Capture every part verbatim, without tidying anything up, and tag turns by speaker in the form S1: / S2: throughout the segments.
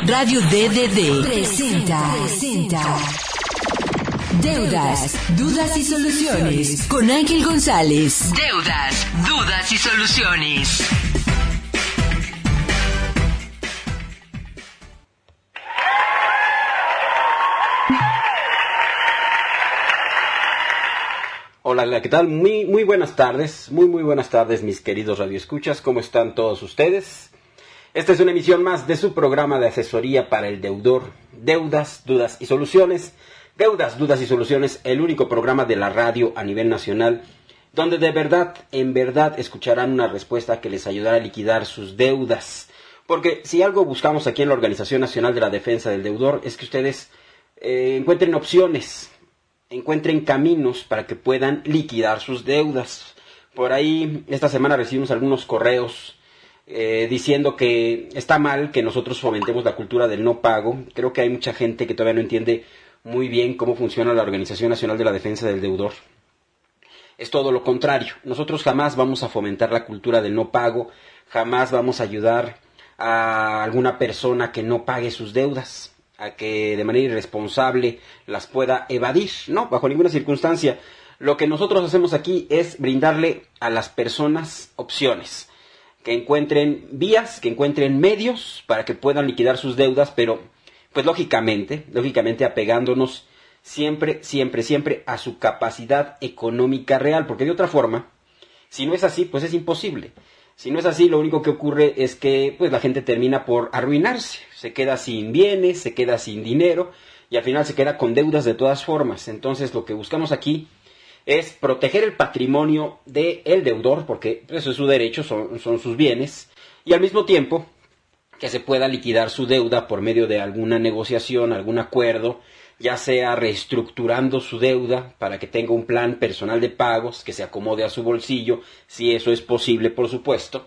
S1: Radio D D D presenta, presenta Deudas, Dudas y Soluciones con Ángel González. Deudas, Dudas y Soluciones.
S2: Hola, ¿qué tal? Muy, muy buenas tardes, muy, muy buenas tardes, mis queridos radioescuchas. ¿Cómo están todos ustedes? Esta es una emisión más de su programa de asesoría para el deudor. Deudas, Dudas y Soluciones. Deudas, Dudas y Soluciones, el único programa de la radio a nivel nacional, donde de verdad, en verdad, escucharán una respuesta que les ayudará a liquidar sus deudas. Porque si algo buscamos aquí en la Organización Nacional de la Defensa del Deudor, es que ustedes eh, encuentren opciones, encuentren caminos para que puedan liquidar sus deudas. Por ahí, esta semana recibimos algunos correos eh, diciendo que está mal que nosotros fomentemos la cultura del no pago. Creo que hay mucha gente que todavía no entiende muy bien cómo funciona la Organización Nacional de la Defensa del Deudor. Es todo lo contrario. Nosotros jamás vamos a fomentar la cultura del no pago, jamás vamos a ayudar a alguna persona que no pague sus deudas, a que de manera irresponsable las pueda evadir. No, bajo ninguna circunstancia. Lo que nosotros hacemos aquí es brindarle a las personas opciones, que encuentren vías, que encuentren medios para que puedan liquidar sus deudas, pero pues lógicamente, lógicamente apegándonos siempre, siempre, siempre a su capacidad económica real, porque de otra forma, si no es así, pues es imposible. Si no es así, lo único que ocurre es que pues la gente termina por arruinarse, se queda sin bienes, se queda sin dinero y al final se queda con deudas de todas formas. Entonces lo que buscamos aquí es proteger el patrimonio del deudor, porque eso es su derecho, son, son sus bienes, y al mismo tiempo que se pueda liquidar su deuda por medio de alguna negociación, algún acuerdo, ya sea reestructurando su deuda para que tenga un plan personal de pagos que se acomode a su bolsillo, si eso es posible, por supuesto,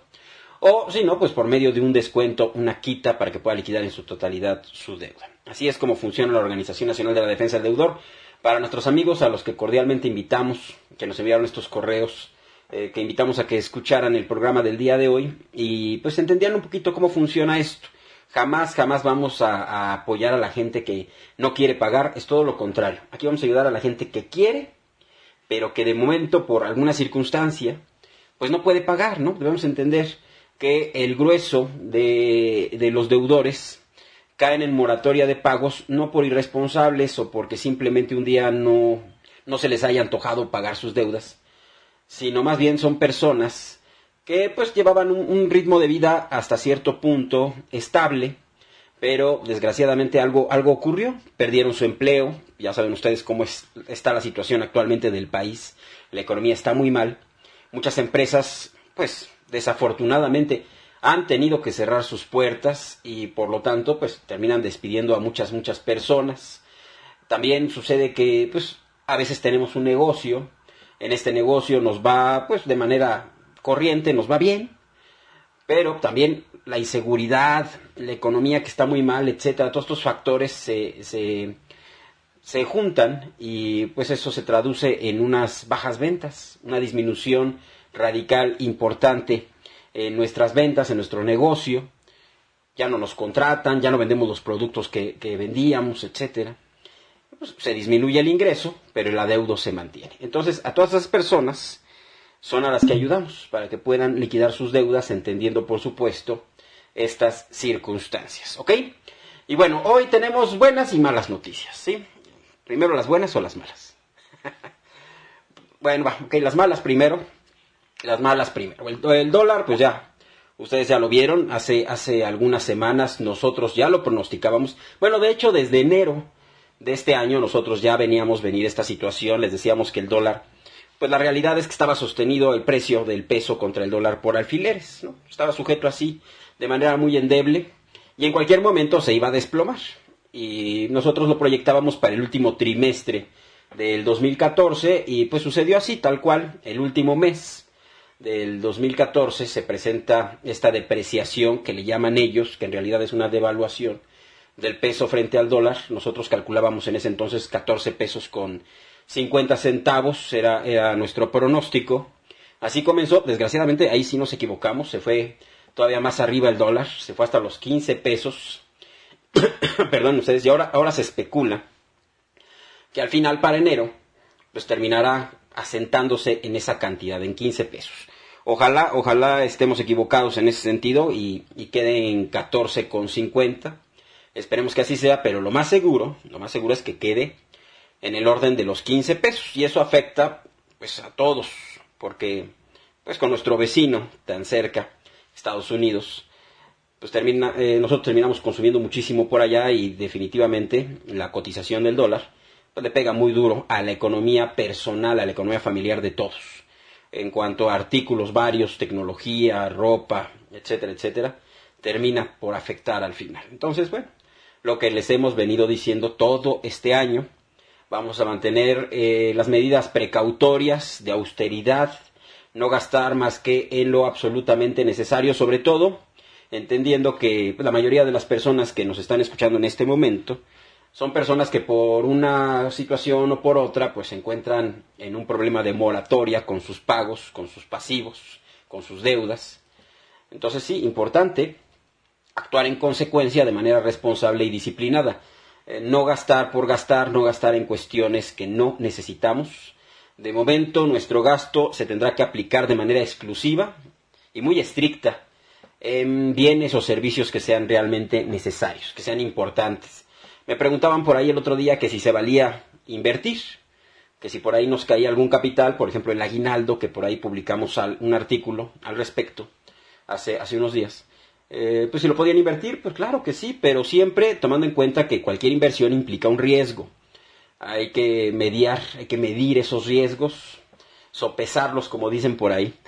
S2: o si no, pues por medio de un descuento, una quita para que pueda liquidar en su totalidad su deuda. Así es como funciona la Organización Nacional de la Defensa del Deudor. Para nuestros amigos a los que cordialmente invitamos, que nos enviaron estos correos, eh, que invitamos a que escucharan el programa del día de hoy y pues entendieran un poquito cómo funciona esto. Jamás, jamás vamos a, a apoyar a la gente que no quiere pagar, es todo lo contrario. Aquí vamos a ayudar a la gente que quiere, pero que de momento, por alguna circunstancia, pues no puede pagar, ¿no? Debemos entender que el grueso de, de los deudores caen en moratoria de pagos, no por irresponsables o porque simplemente un día no, no se les haya antojado pagar sus deudas, sino más bien son personas que pues llevaban un, un ritmo de vida hasta cierto punto estable, pero desgraciadamente algo, algo ocurrió, perdieron su empleo, ya saben ustedes cómo es, está la situación actualmente del país, la economía está muy mal, muchas empresas pues desafortunadamente han tenido que cerrar sus puertas y por lo tanto pues terminan despidiendo a muchas, muchas personas. También sucede que pues a veces tenemos un negocio, en este negocio nos va pues de manera corriente, nos va bien, pero también la inseguridad, la economía que está muy mal, etcétera, todos estos factores se, se, se juntan y pues eso se traduce en unas bajas ventas, una disminución radical importante en nuestras ventas, en nuestro negocio. Ya no nos contratan, ya no vendemos los productos que, que vendíamos, etcétera. Pues se disminuye el ingreso, pero el adeudo se mantiene. Entonces, a todas esas personas son a las que ayudamos para que puedan liquidar sus deudas, entendiendo, por supuesto, estas circunstancias, ¿ok? Y bueno, hoy tenemos buenas y malas noticias, ¿sí? Primero las buenas o las malas. Bueno, va, ok, las malas primero. Las malas primero. El, el dólar, pues ya, ustedes ya lo vieron, hace, hace algunas semanas nosotros ya lo pronosticábamos. Bueno, de hecho, desde enero de este año nosotros ya veníamos venir esta situación, les decíamos que el dólar, pues la realidad es que estaba sostenido el precio del peso contra el dólar por alfileres, ¿no? Estaba sujeto así, de manera muy endeble, y en cualquier momento se iba a desplomar. Y nosotros lo proyectábamos para el último trimestre del dos mil catorce, y pues sucedió así, tal cual, el último mes del dos mil catorce se presenta esta depreciación que le llaman ellos, que en realidad es una devaluación del peso frente al dólar. Nosotros calculábamos en ese entonces catorce pesos con cincuenta centavos, era, era nuestro pronóstico. Así comenzó, desgraciadamente ahí sí nos equivocamos, se fue todavía más arriba el dólar, se fue hasta los quince pesos perdón ustedes, y ahora, ahora se especula que al final para enero pues terminará asentándose en esa cantidad, en quince pesos. Ojalá, ojalá estemos equivocados en ese sentido y, y quede en catorce con cincuenta. Esperemos que así sea, pero lo más seguro, lo más seguro es que quede en el orden de los quince pesos. Y eso afecta pues a todos, porque pues con nuestro vecino tan cerca, Estados Unidos, pues termina, eh, nosotros terminamos consumiendo muchísimo por allá y definitivamente la cotización del dólar pues le pega muy duro a la economía personal, a la economía familiar de todos. En cuanto a artículos varios, tecnología, ropa, etcétera, etcétera, termina por afectar al final. Entonces, bueno, lo que les hemos venido diciendo todo este año, vamos a mantener eh, las medidas precautorias de austeridad, no gastar más que en lo absolutamente necesario, sobre todo entendiendo que la mayoría de las personas que nos están escuchando en este momento son personas que por una situación o por otra pues se encuentran en un problema de moratoria con sus pagos, con sus pasivos, con sus deudas. Entonces sí, importante actuar en consecuencia de manera responsable y disciplinada. Eh, no gastar por gastar, no gastar en cuestiones que no necesitamos. De momento nuestro gasto se tendrá que aplicar de manera exclusiva y muy estricta en bienes o servicios que sean realmente necesarios, que sean importantes. Me preguntaban por ahí el otro día que si se valía invertir, que si por ahí nos caía algún capital, por ejemplo el aguinaldo, que por ahí publicamos al, un artículo al respecto hace, hace unos días. Eh, pues si lo podían invertir, pues claro que sí, pero siempre tomando en cuenta que cualquier inversión implica un riesgo. Hay que mediar, hay que medir esos riesgos, sopesarlos como dicen por ahí.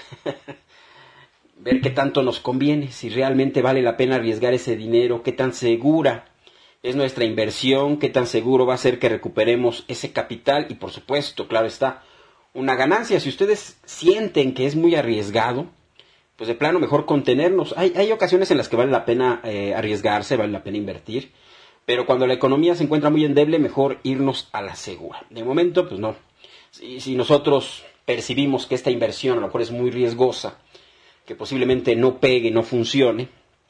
S2: Ver qué tanto nos conviene, si realmente vale la pena arriesgar ese dinero, qué tan segura es nuestra inversión, qué tan seguro va a ser que recuperemos ese capital y por supuesto, claro está, una ganancia. Si ustedes sienten que es muy arriesgado, pues de plano mejor contenernos. Hay, hay ocasiones en las que vale la pena eh, arriesgarse, vale la pena invertir, pero cuando la economía se encuentra muy endeble, mejor irnos a la segura. De momento, pues no. Si, si nosotros percibimos que esta inversión a lo mejor es muy riesgosa, que posiblemente no pegue, no funcione,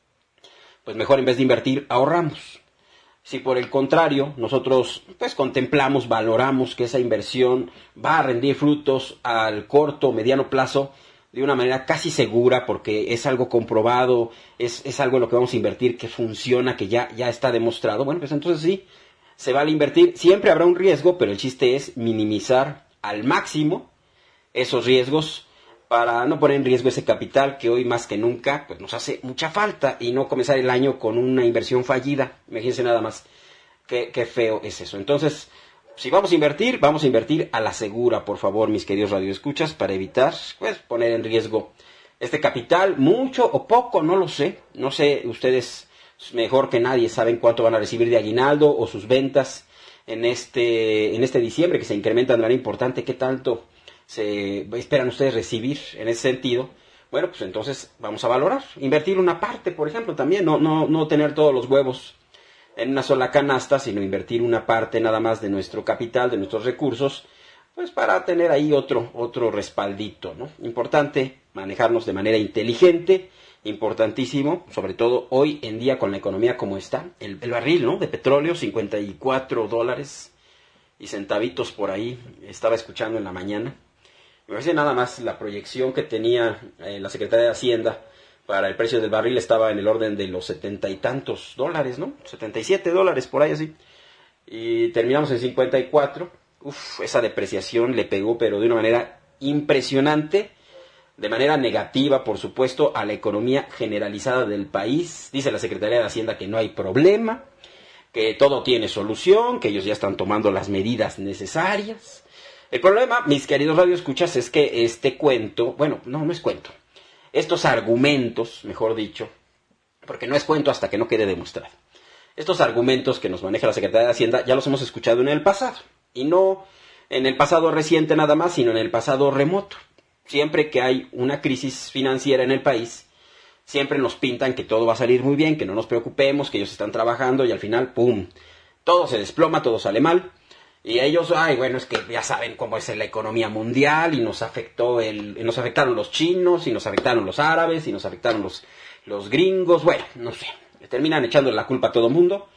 S2: pues mejor en vez de invertir, ahorramos. Si por el contrario nosotros pues contemplamos, valoramos que esa inversión va a rendir frutos al corto o mediano plazo de una manera casi segura porque es algo comprobado, es, es algo en lo que vamos a invertir que funciona, que ya, ya está demostrado, bueno, pues entonces sí, se vale invertir. Siempre habrá un riesgo, pero el chiste es minimizar al máximo esos riesgos para no poner en riesgo ese capital que hoy más que nunca pues nos hace mucha falta y no comenzar el año con una inversión fallida. Imagínense nada más qué, qué feo es eso. Entonces, si vamos a invertir, vamos a invertir a la segura, por favor, mis queridos radioescuchas, para evitar pues poner en riesgo este capital, mucho o poco, no lo sé. No sé, ustedes mejor que nadie saben cuánto van a recibir de aguinaldo o sus ventas en este, en este diciembre, que se incrementan de manera importante. ¿Qué tanto se esperan ustedes recibir en ese sentido? Bueno, pues entonces vamos a valorar, invertir una parte, por ejemplo, también, no, no, no tener todos los huevos en una sola canasta, sino invertir una parte nada más de nuestro capital, de nuestros recursos, pues para tener ahí otro, otro respaldito, ¿no? Importante manejarnos de manera inteligente, importantísimo, sobre todo hoy en día con la economía como está, el, el barril, ¿no?, de petróleo, cincuenta y cuatro dólares y centavitos por ahí, estaba escuchando en la mañana. Me parece nada más la proyección que tenía eh, la Secretaría de Hacienda para el precio del barril estaba en el orden de los setenta y tantos dólares, ¿no? setenta y siete dólares por ahí así. Y terminamos en cincuenta y cuatro. Uf, esa depreciación le pegó, pero de una manera impresionante, de manera negativa, por supuesto, a la economía generalizada del país. Dice la Secretaría de Hacienda que no hay problema, que todo tiene solución, que ellos ya están tomando las medidas necesarias. El problema, mis queridos radioescuchas, es que este cuento, bueno, no, no es cuento, estos argumentos, mejor dicho, porque no es cuento hasta que no quede demostrado, estos argumentos que nos maneja la Secretaría de Hacienda ya los hemos escuchado en el pasado, y no en el pasado reciente nada más, sino en el pasado remoto. Siempre que hay una crisis financiera en el país, siempre nos pintan que todo va a salir muy bien, que no nos preocupemos, que ellos están trabajando y al final, ¡pum!, todo se desploma, todo sale mal. Y ellos, ay, bueno, es que ya saben cómo es la economía mundial y nos afectó el, nos afectaron los chinos y nos afectaron los árabes y nos afectaron los, los gringos, bueno, no sé, le terminan echando la culpa a todo el mundo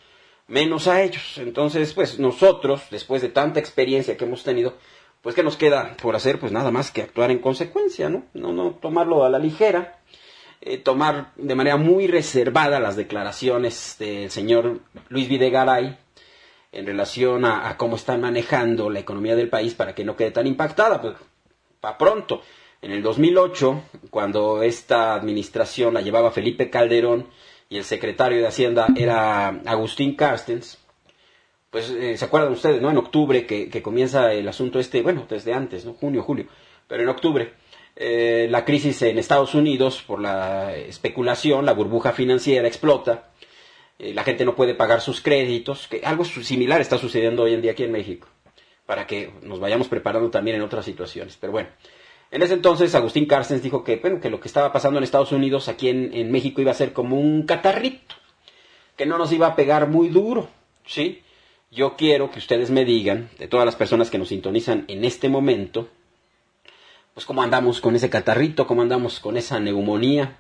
S2: menos a ellos. Entonces, pues nosotros, después de tanta experiencia que hemos tenido, pues ¿qué nos queda por hacer? Pues nada más que actuar en consecuencia, ¿no? No, no tomarlo a la ligera, eh, tomar de manera muy reservada las declaraciones del señor Luis Videgaray en relación a, a cómo están manejando la economía del país para que no quede tan impactada, pues para pronto. En el dos mil ocho, cuando esta administración la llevaba Felipe Calderón y el secretario de Hacienda era Agustín Carstens, pues eh, se acuerdan ustedes, ¿no? En octubre que, que comienza el asunto este, bueno, desde antes, ¿no? Junio, julio, pero en octubre, eh, la crisis en Estados Unidos por la especulación, la burbuja financiera explota, eh, la gente no puede pagar sus créditos, que algo similar está sucediendo hoy en día aquí en México, para que nos vayamos preparando también en otras situaciones, pero bueno. En ese entonces Agustín Carstens dijo que, bueno, que lo que estaba pasando en Estados Unidos, aquí en, en México, iba a ser como un catarrito, que no nos iba a pegar muy duro, ¿sí? Yo quiero que ustedes me digan, de todas las personas que nos sintonizan en este momento, pues cómo andamos con ese catarrito, cómo andamos con esa neumonía,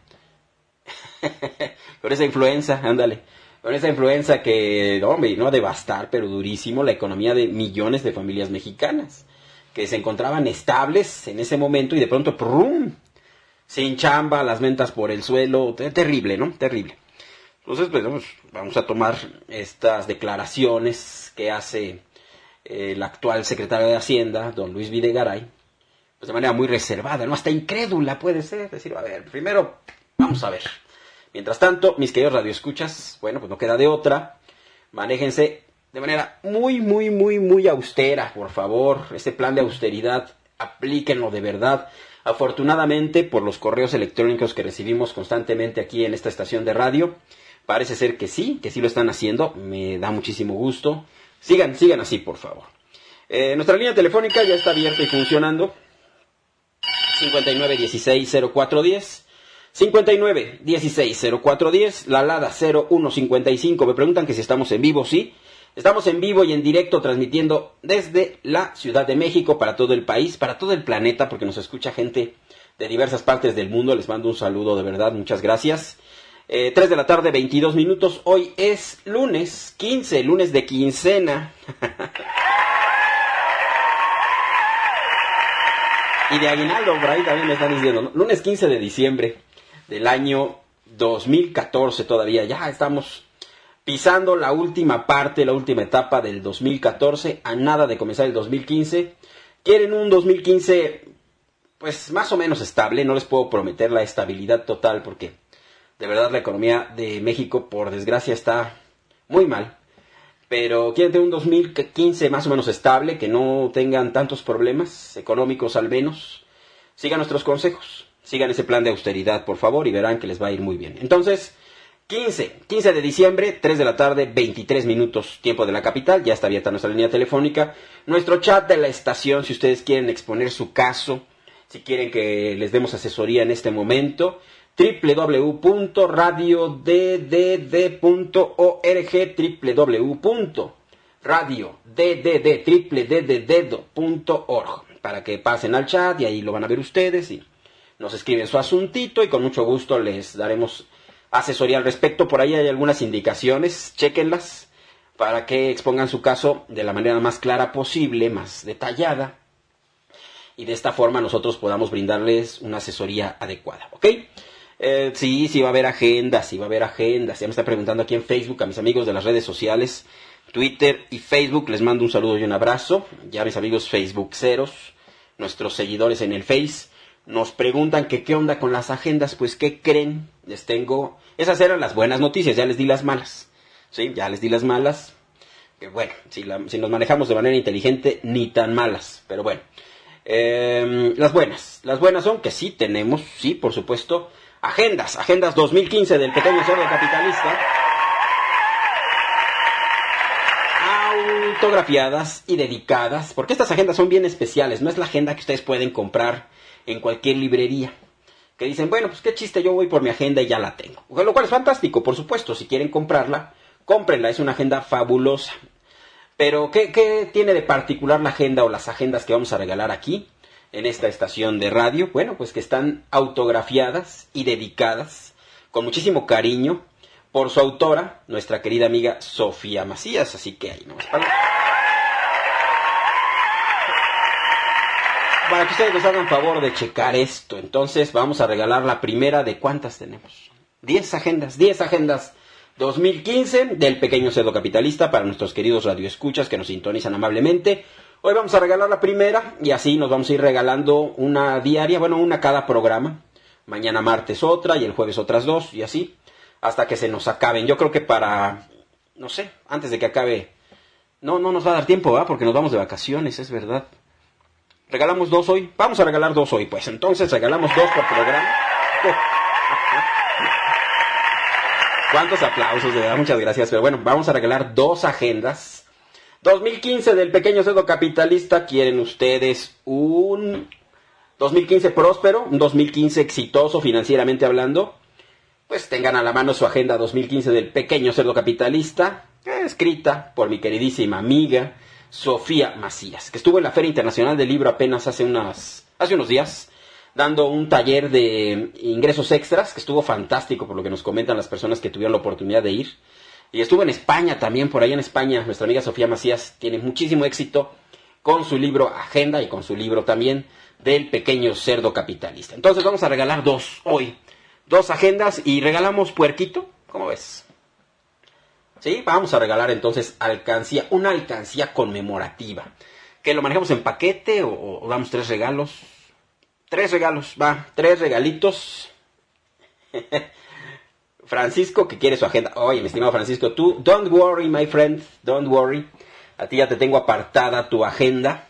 S2: con esa influenza, ándale, con esa influenza que, no, hombre, no, a devastar, pero durísimo, la economía de millones de familias mexicanas, que se encontraban estables en ese momento y de pronto, ¡prum!, sin chamba, las ventas por el suelo, terrible, ¿no? Terrible. Entonces, pues vamos, vamos a tomar estas declaraciones que hace eh, el actual secretario de Hacienda, don Luis Videgaray, pues de manera muy reservada, ¿no? Hasta incrédula puede ser, decir, a ver, primero, vamos a ver. Mientras tanto, mis queridos radioescuchas, bueno, pues no queda de otra, manéjense de manera muy, muy, muy, muy austera, por favor. Ese plan de austeridad, aplíquenlo de verdad. Afortunadamente, por los correos electrónicos que recibimos constantemente aquí en esta estación de radio, parece ser que sí, que sí lo están haciendo. Me da muchísimo gusto. Sigan, sigan así, por favor. Eh, nuestra línea telefónica ya está abierta y funcionando. cincuenta y nueve dieciséis cero cuatro diez. cincuenta y nueve dieciséis cero cuatro diez. La alada cero uno cincuenta y cinco. Me preguntan que si estamos en vivo, sí. Estamos en vivo y en directo transmitiendo desde la Ciudad de México para todo el país, para todo el planeta, porque nos escucha gente de diversas partes del mundo. Les mando un saludo de verdad, muchas gracias. Eh, tres de la tarde, veintidós minutos. Hoy es lunes quince, lunes de quincena. Y de aguinaldo, por ahí también me están diciendo, ¿no? Lunes quince de diciembre del año dos mil catorce todavía. Ya estamos pisando la última parte, la última etapa del dos mil catorce, a nada de comenzar el dos mil quince. Quieren un dos mil quince, pues más o menos estable. No les puedo prometer la estabilidad total porque de verdad la economía de México, por desgracia, está muy mal. Pero quieren tener un dos mil quince más o menos estable, que no tengan tantos problemas económicos al menos. Sigan nuestros consejos, sigan ese plan de austeridad, por favor, y verán que les va a ir muy bien. Entonces, quince, quince de diciembre, tres de la tarde, veintitrés minutos, tiempo de la capital. Ya está abierta nuestra línea telefónica. Nuestro chat de la estación, si ustedes quieren exponer su caso, si quieren que les demos asesoría en este momento, doble u doble u doble u punto radio d d d punto org, doble u doble u doble u punto radio d d d punto org, para que pasen al chat y ahí lo van a ver ustedes y nos escriben su asuntito y con mucho gusto les daremos asesoría al respecto. Por ahí hay algunas indicaciones, chéquenlas para que expongan su caso de la manera más clara posible, más detallada, y de esta forma nosotros podamos brindarles una asesoría adecuada, ¿ok? Eh, sí, sí va a haber agendas, sí va a haber agendas. Ya me está preguntando aquí en Facebook a mis amigos de las redes sociales, Twitter y Facebook. Les mando un saludo y un abrazo. Ya mis amigos Facebookeros, nuestros seguidores en el Face, nos preguntan que qué onda con las agendas. Pues, ¿qué creen? Les tengo... Esas eran las buenas noticias, ya les di las malas. Sí, ya les di las malas. Que bueno, si, la, si nos manejamos de manera inteligente, ni tan malas. Pero bueno, eh, las buenas. Las buenas son que sí tenemos, sí, por supuesto, agendas, agendas dos mil quince del pequeño cerdo capitalista, autografiadas y dedicadas, porque estas agendas son bien especiales. No es la agenda que ustedes pueden comprar en cualquier librería, que dicen, bueno, pues qué chiste, yo voy por mi agenda y ya la tengo, lo cual es fantástico, por supuesto. Si quieren comprarla, cómprenla, es una agenda fabulosa. Pero ¿qué, qué tiene de particular la agenda o las agendas que vamos a regalar aquí en esta estación de radio? Bueno, pues que están autografiadas y dedicadas con muchísimo cariño por su autora, nuestra querida amiga Sofía Macías. Así que ahí nomás para, para que ustedes nos hagan favor de checar esto. Entonces vamos a regalar la primera de ¿cuántas tenemos? diez agendas, diez agendas dos mil quince del Pequeño Cerdo Capitalista para nuestros queridos radioescuchas que nos sintonizan amablemente. Hoy vamos a regalar la primera y así nos vamos a ir regalando una diaria, bueno, una cada programa. Mañana martes otra y el jueves otras dos y así hasta que se nos acaben. Yo creo que para, no sé, antes de que acabe, no, no nos va a dar tiempo, ¿verdad? Porque nos vamos de vacaciones, es verdad. ¿Regalamos dos hoy? Vamos a regalar dos hoy, pues. Entonces regalamos dos por programa. ¿Cuántos aplausos, de verdad? Muchas gracias. Pero bueno, vamos a regalar dos agendas. dos mil quince del Pequeño Cerdo Capitalista. ¿Quieren ustedes un dos mil quince próspero? ¿Un dos mil quince exitoso financieramente hablando? Pues tengan a la mano su agenda dos mil quince del Pequeño Cerdo Capitalista, escrita por mi queridísima amiga Sofía Macías, que estuvo en la Feria Internacional del Libro apenas hace, unas, hace unos días, dando un taller de ingresos extras, que estuvo fantástico por lo que nos comentan las personas que tuvieron la oportunidad de ir. Y estuvo en España también, por ahí en España, nuestra amiga Sofía Macías tiene muchísimo éxito con su libro Agenda y con su libro también del Pequeño Cerdo Capitalista. Entonces vamos a regalar dos hoy, dos agendas y regalamos puerquito, ¿cómo ves? Sí, vamos a regalar entonces alcancía, una alcancía conmemorativa. ¿Que lo manejamos en paquete o, o damos tres regalos? Tres regalos, va, tres regalitos. Francisco, que quiere su agenda. Oye, mi estimado Francisco, tú, don't worry, my friend, don't worry. A ti ya te tengo apartada tu agenda.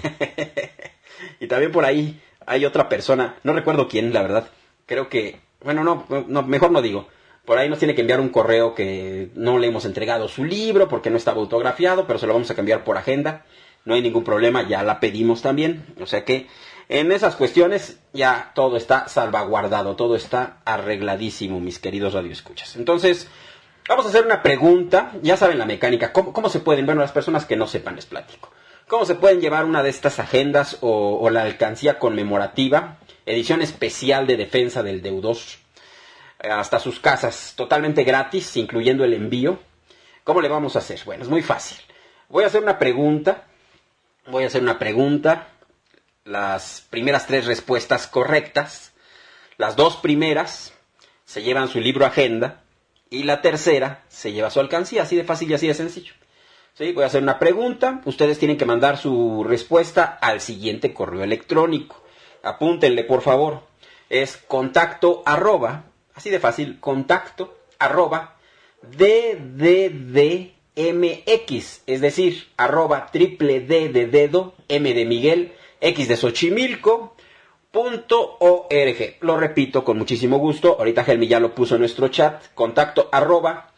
S2: Y también por ahí hay otra persona, no recuerdo quién, la verdad. Creo que, bueno, no, no, mejor no digo. Por ahí nos tiene que enviar un correo que no le hemos entregado su libro porque no estaba autografiado, pero se lo vamos a cambiar por agenda. No hay ningún problema, ya la pedimos también. O sea que en esas cuestiones ya todo está salvaguardado, todo está arregladísimo, mis queridos radioescuchas. Entonces, vamos a hacer una pregunta. Ya saben la mecánica. ¿Cómo, cómo se pueden? Bueno, las personas que no sepan les platico. ¿Cómo se pueden llevar una de estas agendas o, o la alcancía conmemorativa, edición especial de defensa del deudor, hasta sus casas, totalmente gratis, incluyendo el envío? ¿Cómo le vamos a hacer? Bueno, es muy fácil. Voy a hacer una pregunta. Voy a hacer una pregunta. Las primeras tres respuestas correctas. Las dos primeras se llevan su libro agenda. Y la tercera se lleva su alcancía. Así de fácil y así de sencillo. ¿Sí? Voy a hacer una pregunta. Ustedes tienen que mandar su respuesta al siguiente correo electrónico. Apúntenle, por favor. Es contacto arroba. Así de fácil, contacto, arroba, ddmx, es decir, arroba, triple D de dedo, M de Miguel, X de Xochimilco, punto org. Lo repito con muchísimo gusto, ahorita Helmi ya lo puso en nuestro chat, contacto, arroba,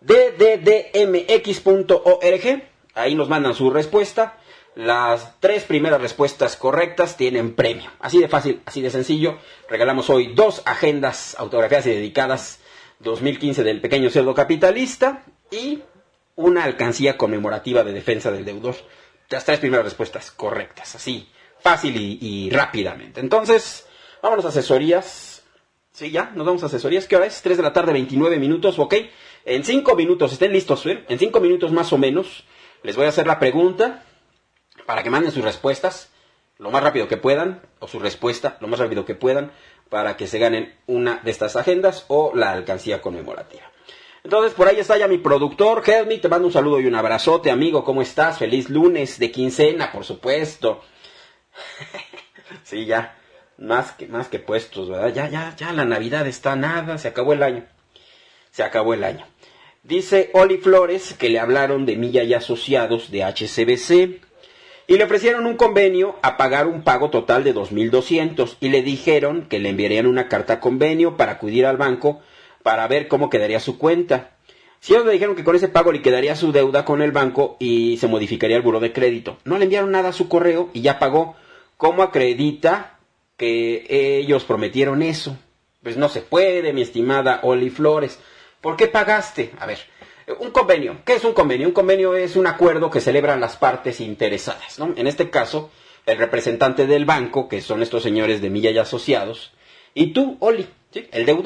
S2: ddmx punto org, ahí nos mandan su respuesta. Las tres primeras respuestas correctas tienen premio. Así de fácil, así de sencillo. Regalamos hoy dos agendas autografiadas y dedicadas dos mil quince del Pequeño Cerdo Capitalista y una alcancía conmemorativa de defensa del deudor. Las tres primeras respuestas correctas. Así, fácil y, y rápidamente. Entonces, vámonos a asesorías. Sí, ya, nos vamos a asesorías. ¿Qué hora es? tres de la tarde, veintinueve minutos, ok. En cinco minutos, estén listos, ¿eh? En cinco minutos más o menos, les voy a hacer la pregunta para que manden sus respuestas lo más rápido que puedan, o su respuesta lo más rápido que puedan, para que se ganen una de estas agendas o la alcancía conmemorativa. Entonces, por ahí está ya mi productor, Helmi, te mando un saludo y un abrazote, amigo, ¿cómo estás? Feliz lunes de quincena, por supuesto. Sí, ya, más que, más que puestos, ¿verdad? Ya, ya, ya, la Navidad está nada, se acabó el año. Se acabó el año. Dice Oli Flores que le hablaron de Milla y Asociados de H C B C. Y le ofrecieron un convenio a pagar un pago total de dos mil doscientos y le dijeron que le enviarían una carta convenio para acudir al banco para ver cómo quedaría su cuenta. Si ellos le dijeron que con ese pago le quedaría su deuda con el banco y se modificaría el buró de crédito. No le enviaron nada a su correo y ya pagó. ¿Cómo acredita que ellos prometieron eso? Pues no se puede, mi estimada Oli Flores. ¿Por qué pagaste? A ver, un convenio. ¿Qué es un convenio? Un convenio es un acuerdo que celebran las partes interesadas, ¿no? En este caso, el representante del banco, que son estos señores de Milla y Asociados, y tú, Oli, ¿sí? El deudor.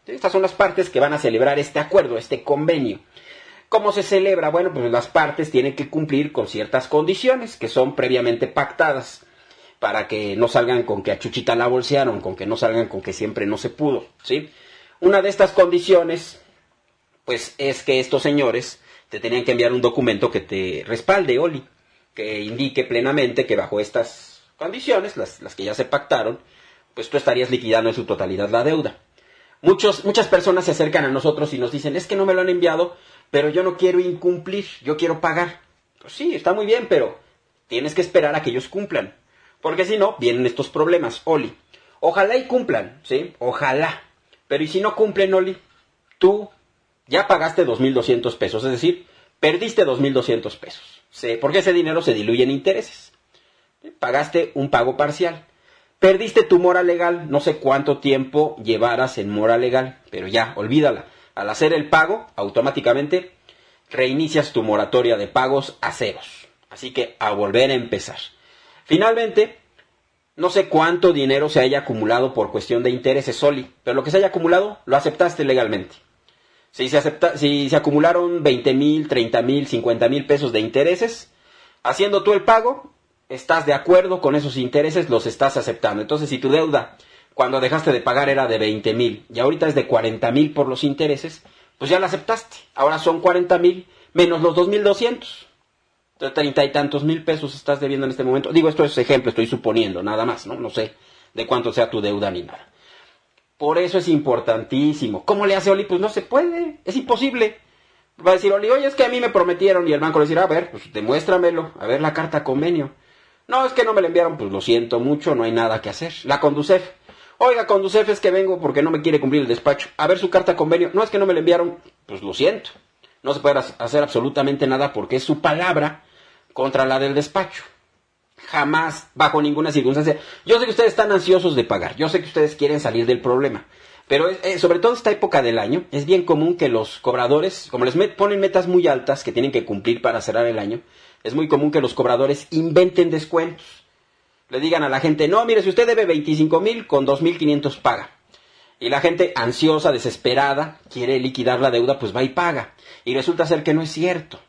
S2: Estas son las partes que van a celebrar este acuerdo, este convenio. ¿Cómo se celebra? Bueno, pues las partes tienen que cumplir con ciertas condiciones que son previamente pactadas para que no salgan con que a Chuchita la bolsearon, con que no salgan con que siempre no se pudo, ¿sí? Una de estas condiciones, pues, es que estos señores te tenían que enviar un documento que te respalde, Oli, que indique plenamente que bajo estas condiciones, las, las que ya se pactaron, pues tú estarías liquidando en su totalidad la deuda. Muchos, muchas personas se acercan a nosotros y nos dicen, es que no me lo han enviado, pero yo no quiero incumplir, yo quiero pagar. Pues sí, está muy bien, pero tienes que esperar a que ellos cumplan, porque si no, vienen estos problemas, Oli. Ojalá y cumplan, ¿sí? Ojalá. Pero ¿y si no cumplen, Oli? Tú ya pagaste dos mil doscientos pesos, es decir, perdiste dos mil doscientos pesos, ¿sí? Porque ese dinero se diluye en intereses. ¿Sí? Pagaste un pago parcial. Perdiste tu mora legal, no sé cuánto tiempo llevaras en mora legal, pero ya, olvídala. Al hacer el pago, automáticamente reinicias tu moratoria de pagos a ceros. Así que a volver a empezar. Finalmente, no sé cuánto dinero se haya acumulado por cuestión de intereses, Oli, pero lo que se haya acumulado, lo aceptaste legalmente. Si se, acepta, si se acumularon veinte mil, treinta mil, cincuenta mil pesos de intereses, haciendo tú el pago, estás de acuerdo con esos intereses, los estás aceptando. Entonces, si tu deuda cuando dejaste de pagar era de veinte mil y ahorita es de cuarenta mil por los intereses, pues ya la aceptaste. Ahora son cuarenta mil menos los dos mil doscientos. Entonces, treinta y tantos mil pesos estás debiendo en este momento. Digo, esto es ejemplo, estoy suponiendo, nada más, ¿no? No sé de cuánto sea tu deuda ni nada. Por eso es importantísimo. ¿Cómo le hace Oli? Pues no se puede, es imposible. Va a decir Oli, oye, es que a mí me prometieron, y el banco le dirá, a ver, pues demuéstramelo, a ver la carta convenio. No, es que no me la enviaron, pues lo siento mucho, no hay nada que hacer. La Conducef, oiga, Conducef, es que vengo porque no me quiere cumplir el despacho. A ver su carta convenio, no, es que no me la enviaron, pues lo siento. No se puede hacer absolutamente nada porque es su palabra contra la del despacho. Jamás, bajo ninguna circunstancia. Yo sé que ustedes están ansiosos de pagar, yo sé que ustedes quieren salir del problema, pero eh, sobre todo esta época del año, es bien común que los cobradores, como les met, ponen metas muy altas que tienen que cumplir para cerrar el año, es muy común que los cobradores inventen descuentos. Le digan a la gente, no, mire, si usted debe veinticinco mil, con dos mil quinientos paga. Y la gente ansiosa, desesperada, quiere liquidar la deuda, pues va y paga. Y resulta ser que no es cierto.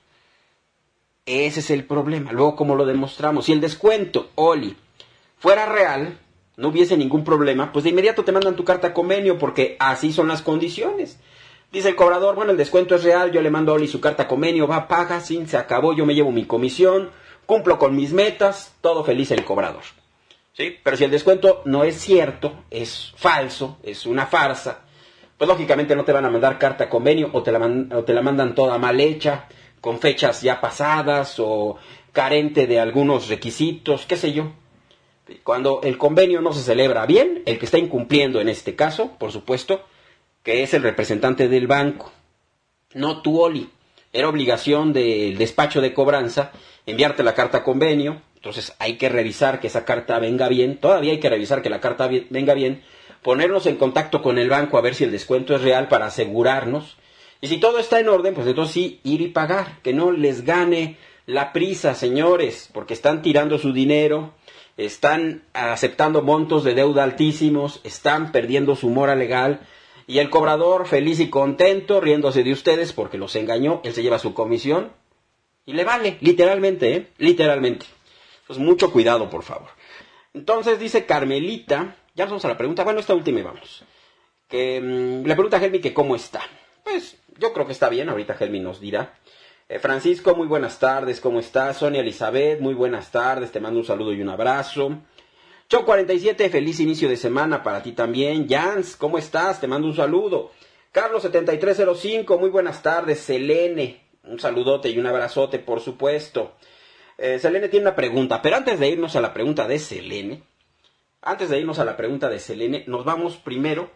S2: Ese es el problema. Luego, ¿cómo lo demostramos? Si el descuento, Oli, fuera real, no hubiese ningún problema, pues de inmediato te mandan tu carta convenio, porque así son las condiciones. Dice el cobrador, bueno, el descuento es real, yo le mando a Oli su carta convenio, va, paga, sí, se acabó, yo me llevo mi comisión, cumplo con mis metas, todo feliz el cobrador. ¿Sí? Pero si el descuento no es cierto, es falso, es una farsa, pues lógicamente no te van a mandar carta convenio o te la, man- o te la mandan toda mal hecha, con fechas ya pasadas o carente de algunos requisitos, qué sé yo. Cuando el convenio no se celebra bien, el que está incumpliendo en este caso, por supuesto, que es el representante del banco, no tú, Oli. Era obligación del despacho de cobranza enviarte la carta convenio, entonces hay que revisar que esa carta venga bien, todavía hay que revisar que la carta venga bien, ponernos en contacto con el banco a ver si el descuento es real para asegurarnos. Y si todo está en orden, pues entonces sí, ir y pagar. Que no les gane la prisa, señores, porque están tirando su dinero, están aceptando montos de deuda altísimos, están perdiendo su mora legal. Y el cobrador, feliz y contento, riéndose de ustedes porque los engañó, él se lleva su comisión y le vale, literalmente, ¿eh? Literalmente. Pues mucho cuidado, por favor. Entonces dice Carmelita, ya nos vamos a la pregunta, bueno, esta última y vamos. Que mmm, le pregunta a Helmi que cómo está. Pues yo creo que está bien, ahorita Helmi nos dirá. Eh, Francisco, muy buenas tardes, ¿cómo estás? Sonia Elizabeth, muy buenas tardes, te mando un saludo y un abrazo. Cho cuarenta y siete, feliz inicio de semana para ti también. Jans, ¿cómo estás? Te mando un saludo. Carlos setenta y tres cero cinco, muy buenas tardes. Selene, un saludote y un abrazote, por supuesto. Eh, Selene tiene una pregunta, pero antes de irnos a la pregunta de Selene, antes de irnos a la pregunta de Selene, nos vamos primero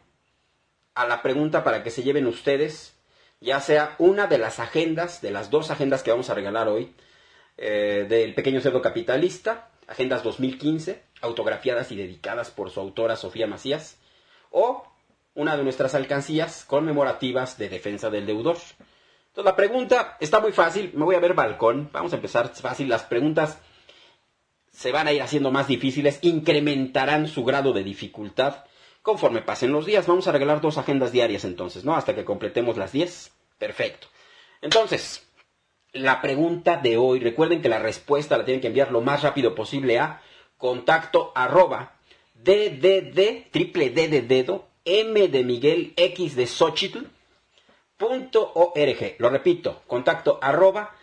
S2: a la pregunta para que se lleven ustedes, ya sea una de las agendas, de las dos agendas que vamos a regalar hoy, eh, del Pequeño Cerdo Capitalista, agendas dos mil quince, autografiadas y dedicadas por su autora Sofía Macías, o una de nuestras alcancías conmemorativas de defensa del deudor. Entonces la pregunta está muy fácil, me voy a ver balcón, vamos a empezar fácil, las preguntas se van a ir haciendo más difíciles, incrementarán su grado de dificultad conforme pasen los días. Vamos a regalar dos agendas diarias entonces, ¿no? Hasta que completemos las diez. Perfecto. Entonces, la pregunta de hoy, recuerden que la respuesta la tienen que enviar lo más rápido posible a contacto arroba ddd, triple D de dedo, M de Miguel, X de Xochitl, punto org. Lo repito, contacto arroba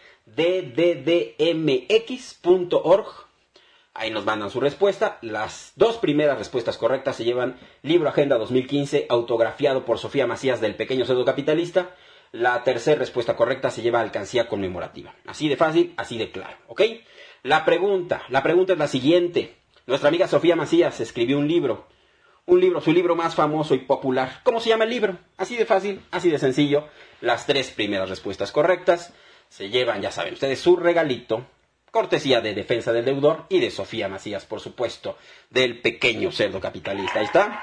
S2: dddmx punto org. Ahí nos mandan su respuesta. Las dos primeras respuestas correctas se llevan libro Agenda dos mil quince, autografiado por Sofía Macías del Pequeño Cerdo Capitalista. La tercera respuesta correcta se lleva alcancía conmemorativa. Así de fácil, así de claro, ¿ok? La pregunta, la pregunta es la siguiente. Nuestra amiga Sofía Macías escribió un libro. Un libro, su libro más famoso y popular. ¿Cómo se llama el libro? Así de fácil, así de sencillo. Las tres primeras respuestas correctas se llevan, ya saben ustedes, su regalito. Cortesía de Defensa del Deudor y de Sofía Macías, por supuesto, del Pequeño Cerdo Capitalista. Ahí está.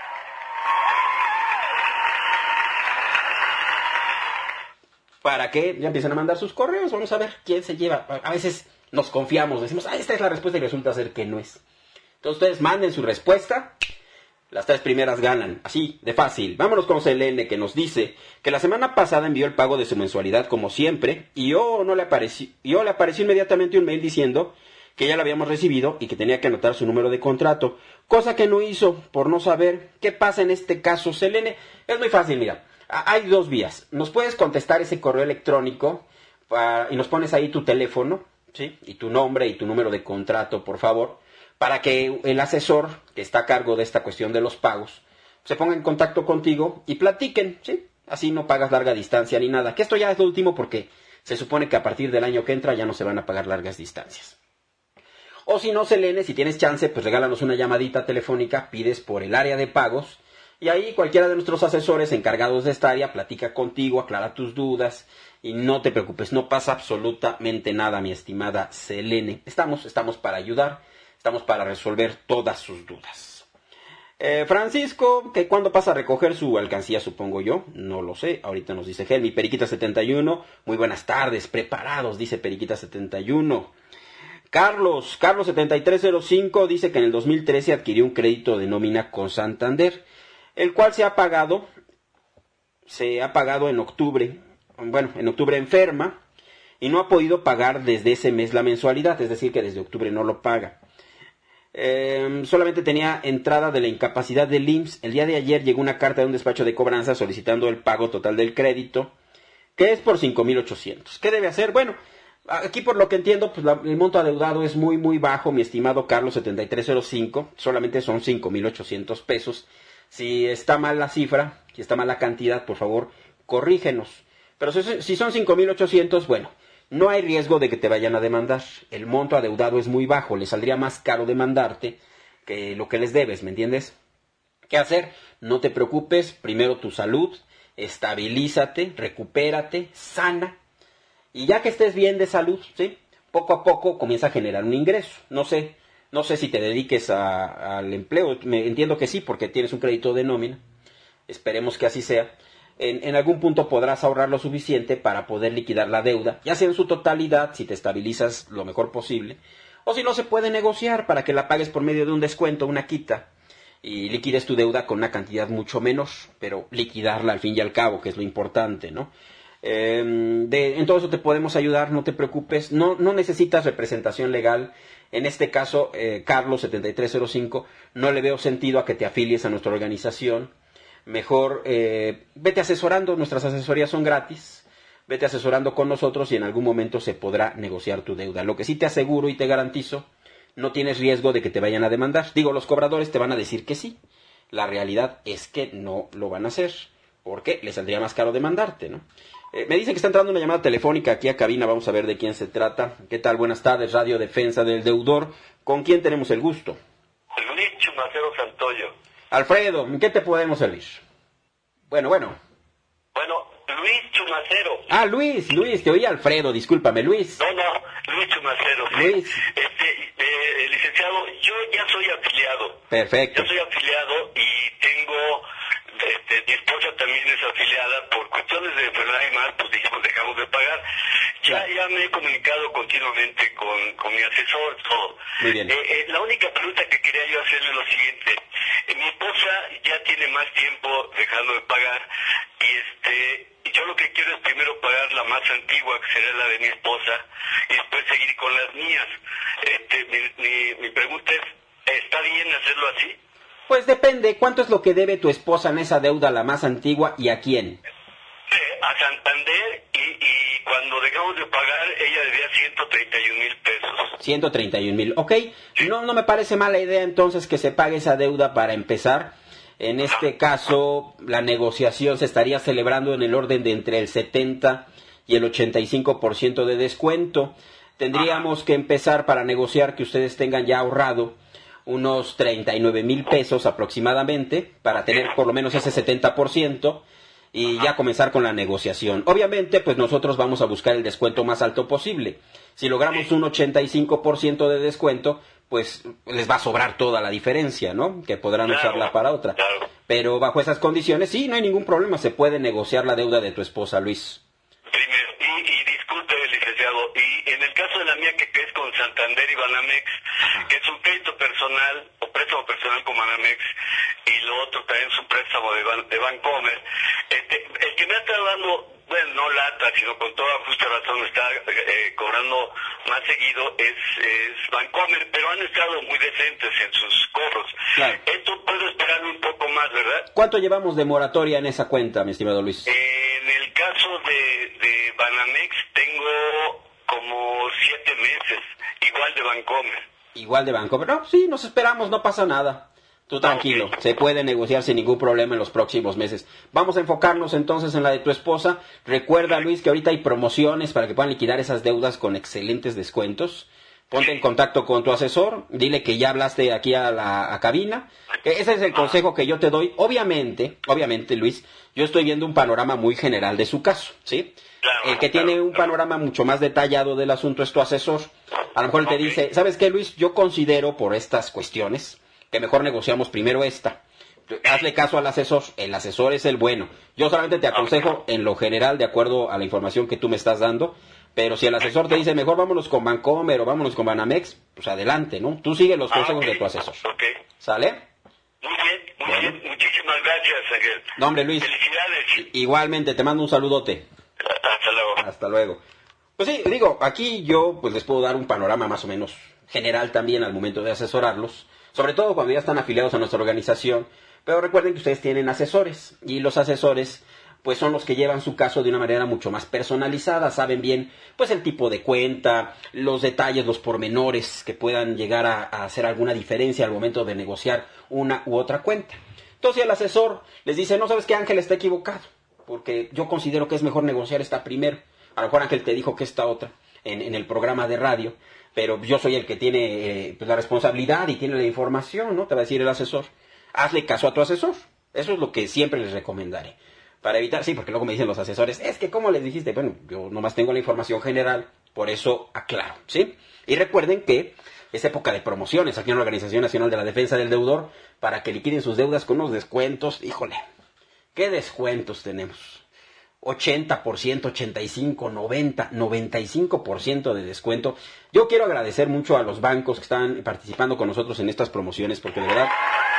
S2: Para que ya empiecen a mandar sus correos. Vamos a ver quién se lleva. A veces nos confiamos, decimos, ah, esta es la respuesta y resulta ser que no es. Entonces ustedes manden su respuesta. Las tres primeras ganan, así de fácil. Vámonos con Selene, que nos dice que la semana pasada envió el pago de su mensualidad como siempre y yo no le apareció, yo le apareció inmediatamente un mail diciendo que ya lo habíamos recibido y que tenía que anotar su número de contrato, cosa que no hizo por no saber qué pasa en este caso. Selene, es muy fácil, mira, hay dos vías. Nos puedes contestar ese correo electrónico para, y nos pones ahí tu teléfono, ¿sí? Y tu nombre y tu número de contrato, por favor, para que el asesor que está a cargo de esta cuestión de los pagos se ponga en contacto contigo y platiquen, ¿sí? Así no pagas larga distancia ni nada. Que esto ya es lo último porque se supone que a partir del año que entra ya no se van a pagar largas distancias. O si no, Selene, si tienes chance, pues regálanos una llamadita telefónica, pides por el área de pagos y ahí cualquiera de nuestros asesores encargados de esta área platica contigo, aclara tus dudas y no te preocupes, no pasa absolutamente nada, mi estimada Selene. Estamos, estamos para ayudar. Estamos para resolver todas sus dudas. Eh, Francisco, que cuando pasa a recoger su alcancía, supongo yo, no lo sé, ahorita nos dice Helmi. Periquita setenta y uno, muy buenas tardes, preparados, dice Periquita setenta y uno. Carlos, Carlos setenta y tres cero cinco, dice que en el dos mil trece adquirió un crédito de nómina con Santander, el cual se ha pagado, se ha pagado en octubre, bueno, en octubre enferma, y no ha podido pagar desde ese mes la mensualidad, es decir, que desde octubre no lo paga. Eh, solamente tenía entrada de la incapacidad del I M S S. El día de ayer llegó una carta de un despacho de cobranza solicitando el pago total del crédito, que es por cinco mil ochocientos. ¿Qué debe hacer? Bueno, aquí por lo que entiendo, pues la, el monto adeudado es muy muy bajo, mi estimado Carlos setenta y tres cero cinco, solamente son cinco mil ochocientos pesos. Si está mal la cifra, si está mal la cantidad, por favor, corrígenos. Pero si, si son cinco mil ochocientos, bueno, no hay riesgo de que te vayan a demandar. El monto adeudado es muy bajo, les saldría más caro demandarte que lo que les debes, ¿me entiendes? ¿Qué hacer? No te preocupes, primero tu salud, estabilízate, recupérate, sana, y ya que estés bien de salud, ¿sí? Poco a poco comienza a generar un ingreso. No sé, no sé si te dediques a, al empleo, me, entiendo que sí, porque tienes un crédito de nómina, esperemos que así sea. En, en algún punto podrás ahorrar lo suficiente para poder liquidar la deuda, ya sea en su totalidad, si te estabilizas lo mejor posible, o si no, se puede negociar para que la pagues por medio de un descuento, una quita, y liquides tu deuda con una cantidad mucho menor, pero liquidarla al fin y al cabo, que es lo importante, ¿no? Eh, de, en todo eso te podemos ayudar, no te preocupes, no, no necesitas representación legal. En este caso, eh, Carlos setenta y tres cero cinco, no le veo sentido a que te afilies a nuestra organización. Mejor eh, vete asesorando, nuestras asesorías son gratis, vete asesorando con nosotros y en algún momento se podrá negociar tu deuda. Lo que sí te aseguro y te garantizo, no tienes riesgo de que te vayan a demandar. Digo, los cobradores te van a decir que sí, la realidad es que no lo van a hacer, porque les saldría más caro demandarte, ¿no? Eh, me dicen que está entrando una llamada telefónica aquí a cabina, vamos a ver de quién se trata. ¿Qué tal? Buenas tardes, Radio Defensa del Deudor. ¿Con quién tenemos el gusto?
S3: Luis Chumacero Santoyo.
S2: Alfredo, ¿en qué te podemos servir? Bueno, bueno.
S3: Bueno, Luis Chumacero.
S2: Ah, Luis, Luis, te oí Alfredo, discúlpame, Luis.
S3: No, no, Luis Chumacero. Sí.
S2: Luis.
S3: Este, eh, licenciado, yo ya soy afiliado.
S2: Perfecto.
S3: Yo soy afiliado y tengo, este, mi esposa también es afiliada. Por cuestiones de enfermedad y más, pues dijimos, dejamos de pagar. Ya, ya me he comunicado continuamente con, con mi asesor, todo.
S2: Muy bien.
S3: Eh, eh, la única pregunta que quería yo hacerle es lo siguiente. Eh, mi esposa ya tiene más tiempo dejando de pagar y este yo lo que quiero es primero pagar la más antigua, que será la de mi esposa, y después seguir con las mías. Este, mi, mi, mi pregunta es, ¿está bien hacerlo así?
S2: Pues depende, ¿cuánto es lo que debe tu esposa en esa deuda, la más antigua, y a quién?
S3: Eh, a Santander, y, y cuando dejamos de pagar, ella debía ciento treinta y un mil pesos.
S2: ciento treinta y un mil, ok. No, no me parece mala idea entonces que se pague esa deuda para empezar. En este caso, la negociación se estaría celebrando en el orden de entre el setenta y el ochenta y cinco por ciento de descuento. Tendríamos que empezar para negociar que ustedes tengan ya ahorrado unos treinta y nueve mil pesos aproximadamente para tener por lo menos ese setenta por ciento y ya comenzar con la negociación. Obviamente, pues nosotros vamos a buscar el descuento más alto posible. Si logramos un ochenta y cinco por ciento de descuento, pues les va a sobrar toda la diferencia, ¿no? Que podrán
S3: Claro,
S2: usarla para otra.
S3: claro.
S2: Pero bajo esas condiciones, sí, no hay ningún problema, se puede negociar la deuda de tu esposa, Luis.
S3: Primero, y, y disculpe, licenciado, y en el caso de la mía que, que es con Santander y Banamex, que es un crédito personal o préstamo personal con Banamex, y lo otro también es un préstamo de, Ban, de Bancomer, este, el que me ha estado dando, bueno, no lata, sino con toda justa razón me está eh, cobrando más seguido es, es Bancomer, pero han estado muy decentes en sus cobros.
S2: Claro.
S3: Esto puedo esperarme un poco más, ¿verdad?
S2: ¿Cuánto llevamos de moratoria en esa cuenta, mi estimado Luis?
S3: Eh, en el caso de, de Banamex tengo como siete meses, igual de Bancomer.
S2: Igual de banco, pero no, sí, nos esperamos, no pasa nada. Tú tranquilo,
S3: Ok.
S2: se puede negociar sin ningún problema en los próximos meses. Vamos a enfocarnos entonces en la de tu esposa. Recuerda, Luis, que ahorita hay promociones para que puedan liquidar esas deudas con excelentes descuentos. Ponte en contacto con tu asesor, dile que ya hablaste aquí a la a cabina. Ese es el consejo que yo te doy. Obviamente, obviamente, Luis, yo estoy viendo un panorama muy general de su caso, ¿sí?
S3: Claro,
S2: El que
S3: claro,
S2: tiene un
S3: claro.
S2: panorama mucho más detallado del asunto es tu asesor. A lo mejor él te
S3: Ok.
S2: dice, ¿sabes qué, Luis? Yo considero por estas cuestiones que mejor negociamos primero esta. Hazle caso al asesor, el asesor es el bueno. Yo solamente te aconsejo en lo general, de acuerdo a la información que tú me estás dando, pero si el asesor te dice, mejor vámonos con Bancomer o vámonos con Banamex, pues adelante, ¿no? Tú sigue los
S3: Ah,
S2: consejos
S3: ok.
S2: de tu asesor.
S3: Ok.
S2: ¿Sale?
S3: Muy bien, muy
S2: Bueno.
S3: bien. Muchísimas gracias, Ángel.
S2: No, hombre, Luis.
S3: Felicidades.
S2: Igualmente, te mando un saludote.
S3: Hasta luego.
S2: Hasta luego. Pues sí, digo, aquí yo pues les puedo dar un panorama más o menos general también al momento de asesorarlos, sobre todo cuando ya están afiliados a nuestra organización, pero recuerden que ustedes tienen asesores y los asesores pues son los que llevan su caso de una manera mucho más personalizada, saben bien pues el tipo de cuenta, los detalles, los pormenores que puedan llegar a, a hacer alguna diferencia al momento de negociar una u otra cuenta. Entonces el asesor les dice, no, sabes que Ángel está equivocado, porque yo considero que es mejor negociar esta primero. A lo mejor Ángel te dijo que esta otra en, en el programa de radio, pero yo soy el que tiene eh, pues la responsabilidad y tiene la información, ¿no? Te va a decir el asesor. Hazle caso a tu asesor. Eso es lo que siempre les recomendaré. Para evitar, sí, porque luego me dicen los asesores, es que ¿cómo les dijiste? Bueno, yo nomás tengo la información general, por eso aclaro, ¿sí? Y recuerden que es época de promociones aquí en la Organización Nacional de la Defensa del Deudor para que liquiden sus deudas con unos descuentos. Híjole, ¿qué descuentos tenemos? ochenta por ciento, ochenta y cinco por ciento, noventa, noventa y cinco por ciento de descuento. Yo quiero agradecer mucho a los bancos que están participando con nosotros en estas promociones, porque de verdad,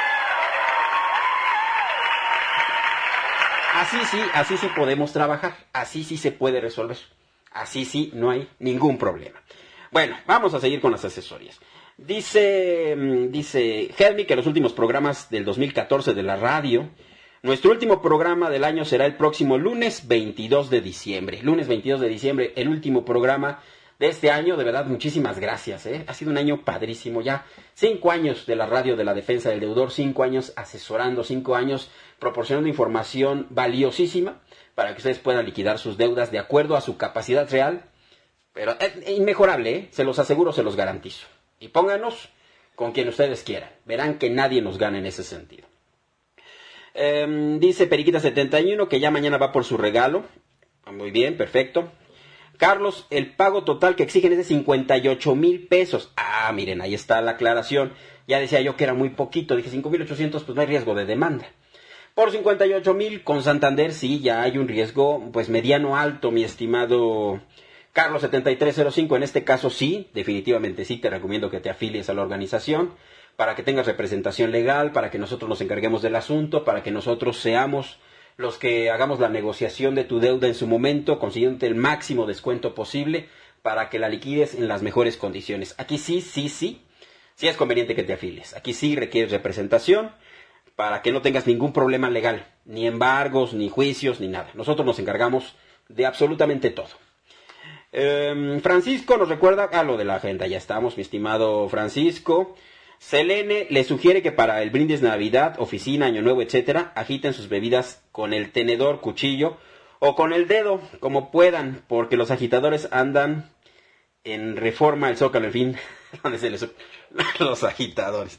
S2: así sí, así sí podemos trabajar, así sí se puede resolver, así sí no hay ningún problema. Bueno, vamos a seguir con las asesorías. Dice, dice Helmi que los últimos programas del dos mil catorce de la radio, nuestro último programa del año será el próximo lunes veintidós de diciembre. Lunes veintidós de diciembre, el último programa de este año. De verdad, muchísimas gracias, ¿eh? Ha sido un año padrísimo ya. Cinco años de la radio de la defensa del deudor, cinco años asesorando, cinco años proporcionando información valiosísima para que ustedes puedan liquidar sus deudas de acuerdo a su capacidad real. Pero es inmejorable, ¿eh? Se los aseguro, se los garantizo. Y pónganos con quien ustedes quieran. Verán que nadie nos gana en ese sentido. Eh, dice Periquita setenta y uno que ya mañana va por su regalo. Muy bien, perfecto. Carlos, el pago total que exigen es de cincuenta y ocho mil pesos. Ah, miren, ahí está la aclaración. Ya decía yo que era muy poquito. Dije cinco mil ochocientos, pues no hay riesgo de demanda. Por cincuenta y ocho mil con Santander sí, ya hay un riesgo pues mediano alto, mi estimado Carlos setenta y tres cero cinco, en este caso sí, definitivamente sí, te recomiendo que te afilies a la organización para que tengas representación legal, para que nosotros nos encarguemos del asunto, para que nosotros seamos los que hagamos la negociación de tu deuda en su momento, consiguiéndote el máximo descuento posible para que la liquides en las mejores condiciones. Aquí sí, sí, sí, sí es conveniente que te afilies. Aquí sí requieres representación para que no tengas ningún problema legal, ni embargos, ni juicios, ni nada. Nosotros nos encargamos de absolutamente todo. Eh, Francisco nos recuerda a lo de la agenda. Ya estamos, mi estimado Francisco. Selene le sugiere que para el brindis Navidad, oficina, Año Nuevo, etcétera, agiten sus bebidas con el tenedor, cuchillo o con el dedo, como puedan, porque los agitadores andan en Reforma, el Zócalo, en fin, donde se les... los agitadores.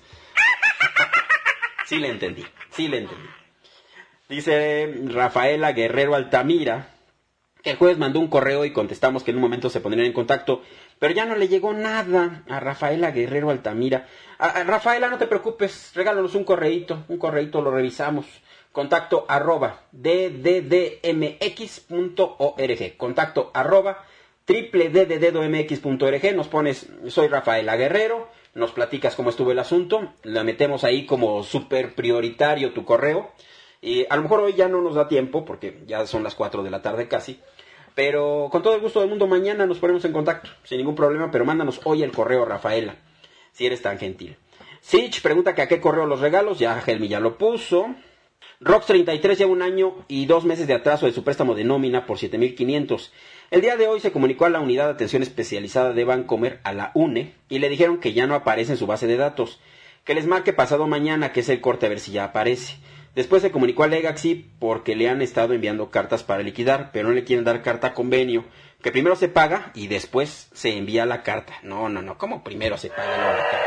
S2: Sí le entendí, sí le entendí. Dice Rafaela Guerrero Altamira que el jueves mandó un correo y contestamos que en un momento se pondrían en contacto, pero ya no le llegó nada a Rafaela Guerrero Altamira. A, a Rafaela, no te preocupes, regálanos un correíto, un correíto, lo revisamos. Contacto arroba d d d m x punto org, contacto arroba triple d d d m x punto org, nos pones, soy Rafaela Guerrero, nos platicas cómo estuvo el asunto, la metemos ahí como súper prioritario tu correo, y a lo mejor hoy ya no nos da tiempo, porque ya son las cuatro de la tarde casi, pero con todo el gusto del mundo mañana nos ponemos en contacto, sin ningún problema, pero mándanos hoy el correo, Rafaela, si eres tan gentil. Sich pregunta que a qué correo los regalos, ya Helmi ya lo puso. Rox treinta y tres lleva un año y dos meses de atraso de su préstamo de nómina por siete mil quinientos. El día de hoy se comunicó a la Unidad de Atención Especializada de Bancomer, a la U N E, y le dijeron que ya no aparece en su base de datos, que les marque pasado mañana, que es el corte, a ver si ya aparece. Después se comunicó a Legacy porque le han estado enviando cartas para liquidar, pero no le quieren dar carta convenio, que primero se paga y después se envía la carta. No, no, no, ¿cómo primero se paga y luego la carta?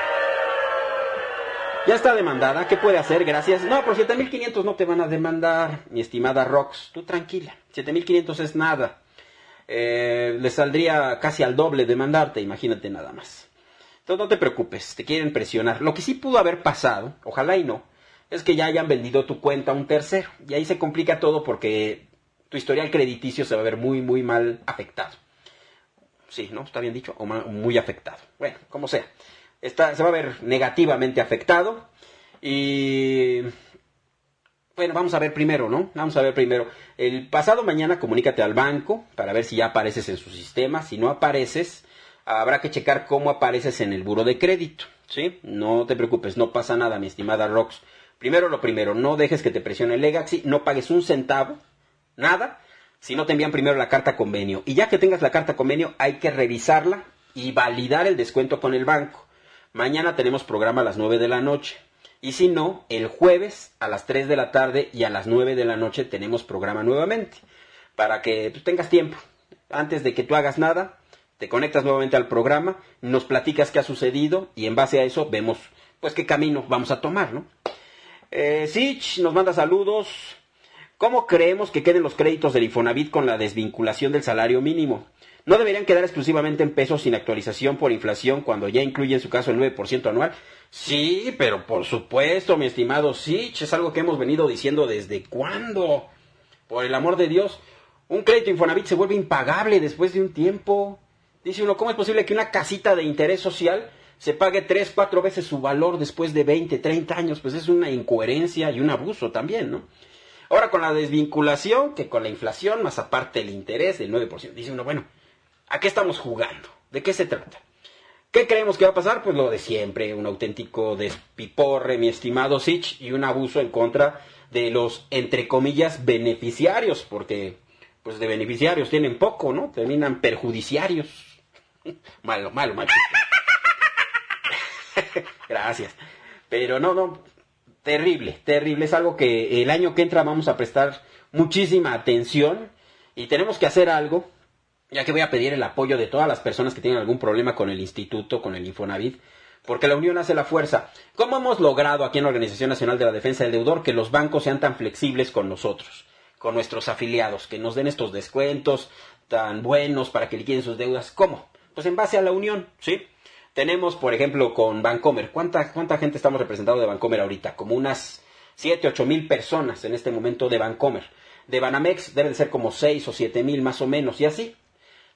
S2: Ya está demandada, ¿qué puede hacer? Gracias. No, por siete mil quinientos no te van a demandar, mi estimada Rox. Tú tranquila, siete mil quinientos es nada. Eh, le saldría casi al doble demandarte, imagínate nada más. Entonces no te preocupes, te quieren presionar. Lo que sí pudo haber pasado, ojalá y no, es que ya hayan vendido tu cuenta a un tercero. Y ahí se complica todo porque tu historial crediticio se va a ver muy, muy mal afectado. Sí, ¿no? ¿Está bien dicho? O muy afectado. Bueno, como sea. Está, se va a ver negativamente afectado y bueno, vamos a ver primero, ¿no? Vamos a ver primero. El pasado mañana comunícate al banco para ver si ya apareces en su sistema. Si no apareces, habrá que checar cómo apareces en el buro de crédito, ¿sí? No te preocupes, no pasa nada, mi estimada Rox. Primero lo primero, no dejes que te presione el Legacy, no pagues un centavo, nada, si no te envían primero la carta convenio. Y ya que tengas la carta convenio, hay que revisarla y validar el descuento con el banco. Mañana tenemos programa a las nueve de la noche. Y si no, el jueves a las tres de la tarde y a las nueve de la noche tenemos programa nuevamente. Para que tú tengas tiempo. Antes de que tú hagas nada, te conectas nuevamente al programa, nos platicas qué ha sucedido y en base a eso vemos pues qué camino vamos a tomar, ¿no? Eh, Sich nos manda saludos. ¿Cómo creemos que queden los créditos del Infonavit con la desvinculación del salario mínimo? ¿No deberían quedar exclusivamente en pesos sin actualización por inflación cuando ya incluye en su caso el nueve por ciento anual? Sí, pero por supuesto, mi estimado Sich, es algo que hemos venido diciendo desde cuándo. Por el amor de Dios, un crédito Infonavit se vuelve impagable después de un tiempo. Dice uno, ¿cómo es posible que una casita de interés social se pague tres, cuatro veces su valor después de veinte, treinta años? Pues es una incoherencia y un abuso también, ¿no? Ahora con la desvinculación, que con la inflación, más aparte el interés del nueve por ciento, dice uno, bueno, ¿a qué estamos jugando? ¿De qué se trata? ¿Qué creemos que va a pasar? Pues lo de siempre, un auténtico despiporre, mi estimado Sich, y un abuso en contra de los, entre comillas, beneficiarios, porque pues de beneficiarios tienen poco, ¿no? Terminan perjudiciarios. Malo, malo, malo. Gracias. Pero no, no, terrible, terrible. Es algo que el año que entra vamos a prestar muchísima atención y tenemos que hacer algo. Ya que voy a pedir el apoyo de todas las personas que tienen algún problema con el instituto, con el Infonavit, porque la unión hace la fuerza. ¿Cómo hemos logrado aquí en la Organización Nacional de la Defensa del Deudor que los bancos sean tan flexibles con nosotros, con nuestros afiliados, que nos den estos descuentos tan buenos para que liquiden sus deudas? ¿Cómo? Pues en base a la unión, ¿sí? Tenemos, por ejemplo, con Bancomer. ¿Cuánta, cuánta gente estamos representados de Bancomer ahorita? Como unas siete, ocho mil personas en este momento de Bancomer. De Banamex deben ser como seis o siete mil más o menos, y así.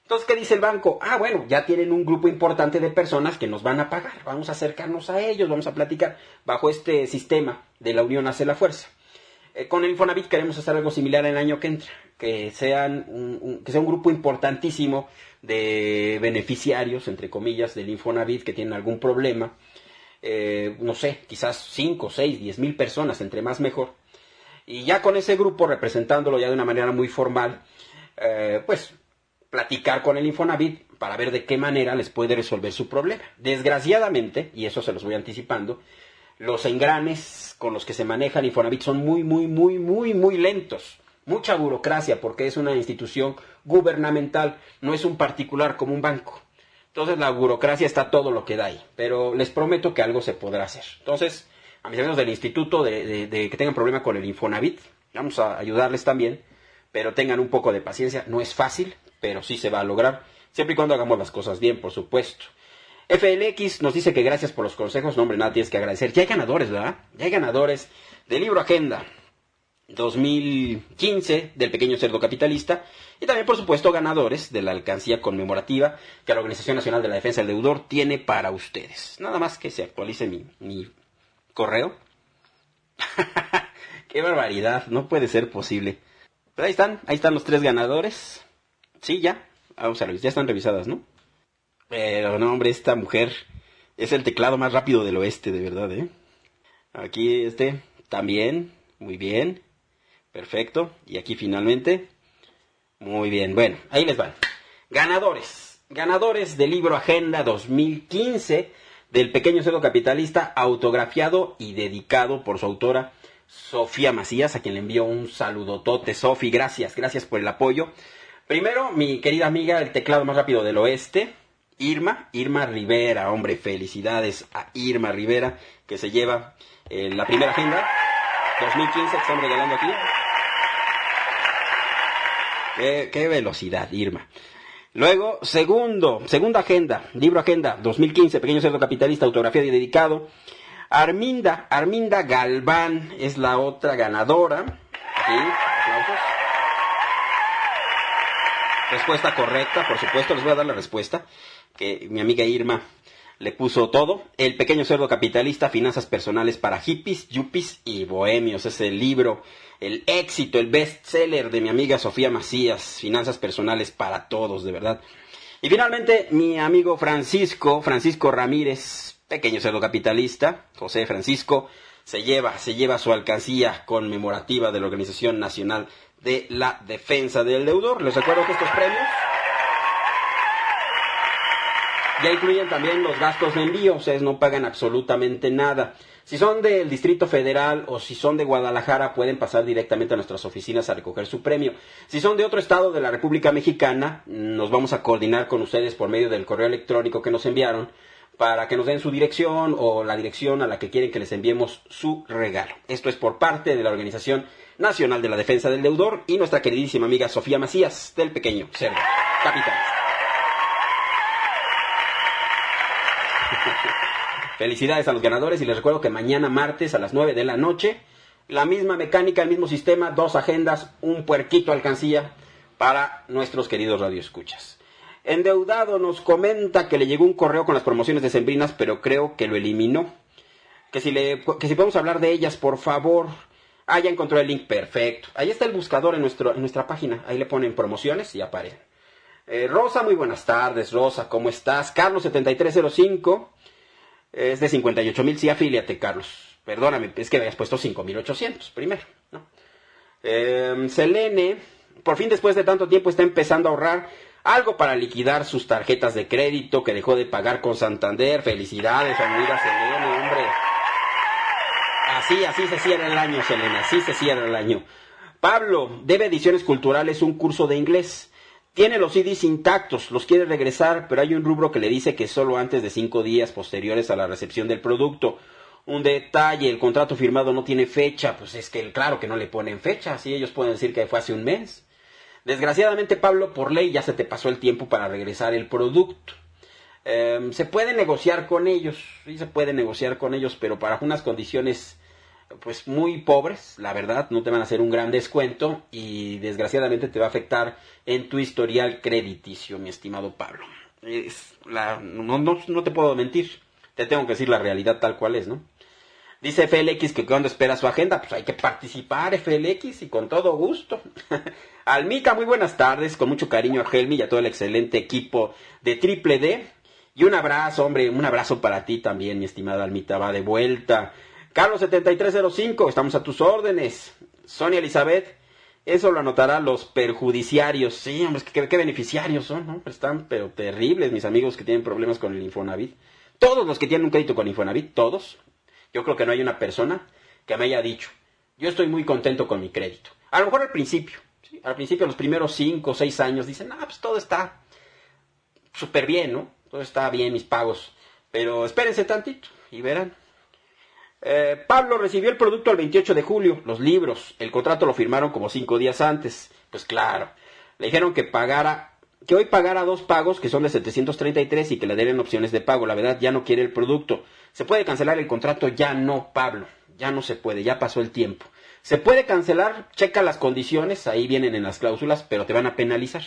S2: Entonces, ¿qué dice el banco? Ah, bueno, ya tienen un grupo importante de personas que nos van a pagar. Vamos a acercarnos a ellos, vamos a platicar bajo este sistema de la unión hace la fuerza. Eh, con el Infonavit queremos hacer algo similar el año que entra, que, sean un, un, que sea un grupo importantísimo de beneficiarios, entre comillas, del Infonavit que tienen algún problema. Eh, no sé, quizás cinco, seis, diez mil personas, entre más mejor. Y ya con ese grupo, representándolo ya de una manera muy formal, eh, pues platicar con el Infonavit para ver de qué manera les puede resolver su problema. Desgraciadamente, y eso se los voy anticipando, los engranes con los que se maneja el Infonavit son muy, muy, muy, muy, muy lentos. Mucha burocracia porque es una institución gubernamental, no es un particular como un banco. Entonces la burocracia está todo lo que da ahí, pero les prometo que algo se podrá hacer. Entonces, a mis amigos del instituto de, de, de que tengan problema con el Infonavit, vamos a ayudarles también, pero tengan un poco de paciencia, no es fácil, pero sí se va a lograr, siempre y cuando hagamos las cosas bien, por supuesto. F L X nos dice que gracias por los consejos, no hombre, nada tienes que agradecer. Ya hay ganadores, ¿verdad? Ya hay ganadores del libro Agenda dos mil quince del Pequeño Cerdo Capitalista y también, por supuesto, ganadores de la alcancía conmemorativa que la Organización Nacional de la Defensa del Deudor tiene para ustedes. Nada más que se actualice mi, mi correo. ¡Qué barbaridad! No puede ser posible. Pero ahí están, ahí están los tres ganadores. Sí, ya. Vamos a revisar, ya están revisadas, ¿no? Pero no, hombre, esta mujer es el teclado más rápido del oeste, de verdad, ¿eh? Aquí este, también, muy bien. Perfecto. Y aquí finalmente, muy bien. Bueno, ahí les van. Ganadores. Ganadores del libro Agenda dos mil quince del Pequeño Cerdo Capitalista, autografiado y dedicado por su autora Sofía Macías, a quien le envío un saludotote. Sofi, gracias, gracias por el apoyo. Primero, mi querida amiga, el teclado más rápido del oeste, Irma, Irma Rivera, hombre, felicidades a Irma Rivera, que se lleva eh, la primera agenda dos mil quince que estamos regalando aquí. Qué, qué velocidad, Irma. Luego, segundo, segunda agenda, libro Agenda dos mil quince, Pequeño Cerdo Capitalista, autografiado y dedicado. Arminda, Arminda Galván es la otra ganadora. Aquí, aplausos. Respuesta correcta, por supuesto, les voy a dar la respuesta, que mi amiga Irma le puso todo. El Pequeño Cerdo Capitalista, Finanzas Personales para Hippies, Yuppies y Bohemios. Es el libro, el éxito, el bestseller de mi amiga Sofía Macías, Finanzas Personales para Todos, de verdad. Y finalmente, mi amigo Francisco, Francisco Ramírez, Pequeño Cerdo Capitalista, José Francisco, se lleva, se lleva su alcancía conmemorativa de la Organización Nacional de la Defensa del Deudor. Les recuerdo que estos premios ya incluyen también los gastos de envío, ustedes no pagan absolutamente nada. Si son del Distrito Federal o si son de Guadalajara, pueden pasar directamente a nuestras oficinas a recoger su premio. Si son de otro estado de la República Mexicana, nos vamos a coordinar con ustedes por medio del correo electrónico que nos enviaron para que nos den su dirección o la dirección a la que quieren que les enviemos su regalo. Esto es por parte de la Organización Nacional de la Defensa del Deudor y nuestra queridísima amiga Sofía Macías, del Pequeño Cerdo Capitalista. Felicidades a los ganadores y les recuerdo que mañana martes a las nueve de la noche, la misma mecánica, el mismo sistema, dos agendas, un puerquito alcancía para nuestros queridos radioescuchas. Endeudado nos comenta que le llegó un correo con las promociones decembrinas, pero creo que lo eliminó. Que si, le, que si podemos hablar de ellas, por favor. Ah, ya encontró el link, perfecto. Ahí está el buscador en, nuestro, en nuestra página. Ahí le ponen promociones y aparecen. Eh, Rosa, muy buenas tardes, Rosa, ¿cómo estás? Carlos setenta y tres cero cinco, es de cincuenta y ocho mil, sí, afíliate, Carlos. Perdóname, es que habías puesto cinco mil ochocientos primero, ¿no? Eh, Selene, por fin después de tanto tiempo está empezando a ahorrar algo para liquidar sus tarjetas de crédito que dejó de pagar con Santander. Felicidades, amiga Selene, hombre. Así, así se cierra el año, Selene, así se cierra el año. Pablo, debe Ediciones Culturales un curso de inglés. Tiene los C Ds intactos, los quiere regresar, pero hay un rubro que le dice que solo antes de cinco días posteriores a la recepción del producto. Un detalle, el contrato firmado no tiene fecha, pues es que claro que no le ponen fecha, así ellos pueden decir que fue hace un mes. Desgraciadamente, Pablo, por ley ya se te pasó el tiempo para regresar el producto. Eh, se puede negociar con ellos, sí se puede negociar con ellos, pero para unas condiciones pues muy pobres, la verdad, no te van a hacer un gran descuento y desgraciadamente te va a afectar en tu historial crediticio, mi estimado Pablo. Es la, no, no, no te puedo mentir, te tengo que decir la realidad tal cual es, ¿no? Dice F L X que cuando espera su agenda, pues hay que participar, F L X, y con todo gusto. Almita, muy buenas tardes, con mucho cariño a Helmi y a todo el excelente equipo de Triple D. Y un abrazo, hombre, un abrazo para ti también, mi estimada Almita, va de vuelta. Carlos setenta y tres cero cinco, estamos a tus órdenes. Sonia Elizabeth, eso lo anotará los perjudiciarios. Sí, hombre, qué, qué beneficiarios son, ¿no? Están pero terribles mis amigos que tienen problemas con el Infonavit. Todos los que tienen un crédito con Infonavit, todos. Yo creo que no hay una persona que me haya dicho, yo estoy muy contento con mi crédito. A lo mejor al principio, ¿sí? Al principio, los primeros cinco o seis años, dicen, ah, pues todo está súper bien, ¿no? Todo está bien, mis pagos. Pero espérense tantito y verán. Eh, Pablo recibió el producto el veintiocho de julio, los libros. El contrato lo firmaron como cinco días antes. Pues claro, le dijeron que pagara, que hoy pagara dos pagos que son de setecientos treinta y tres y que le den opciones de pago. La verdad, ya no quiere el producto. ¿Se puede cancelar el contrato? Ya no, Pablo. Ya no se puede, ya pasó el tiempo. Se puede cancelar, checa las condiciones, ahí vienen en las cláusulas, pero te van a penalizar.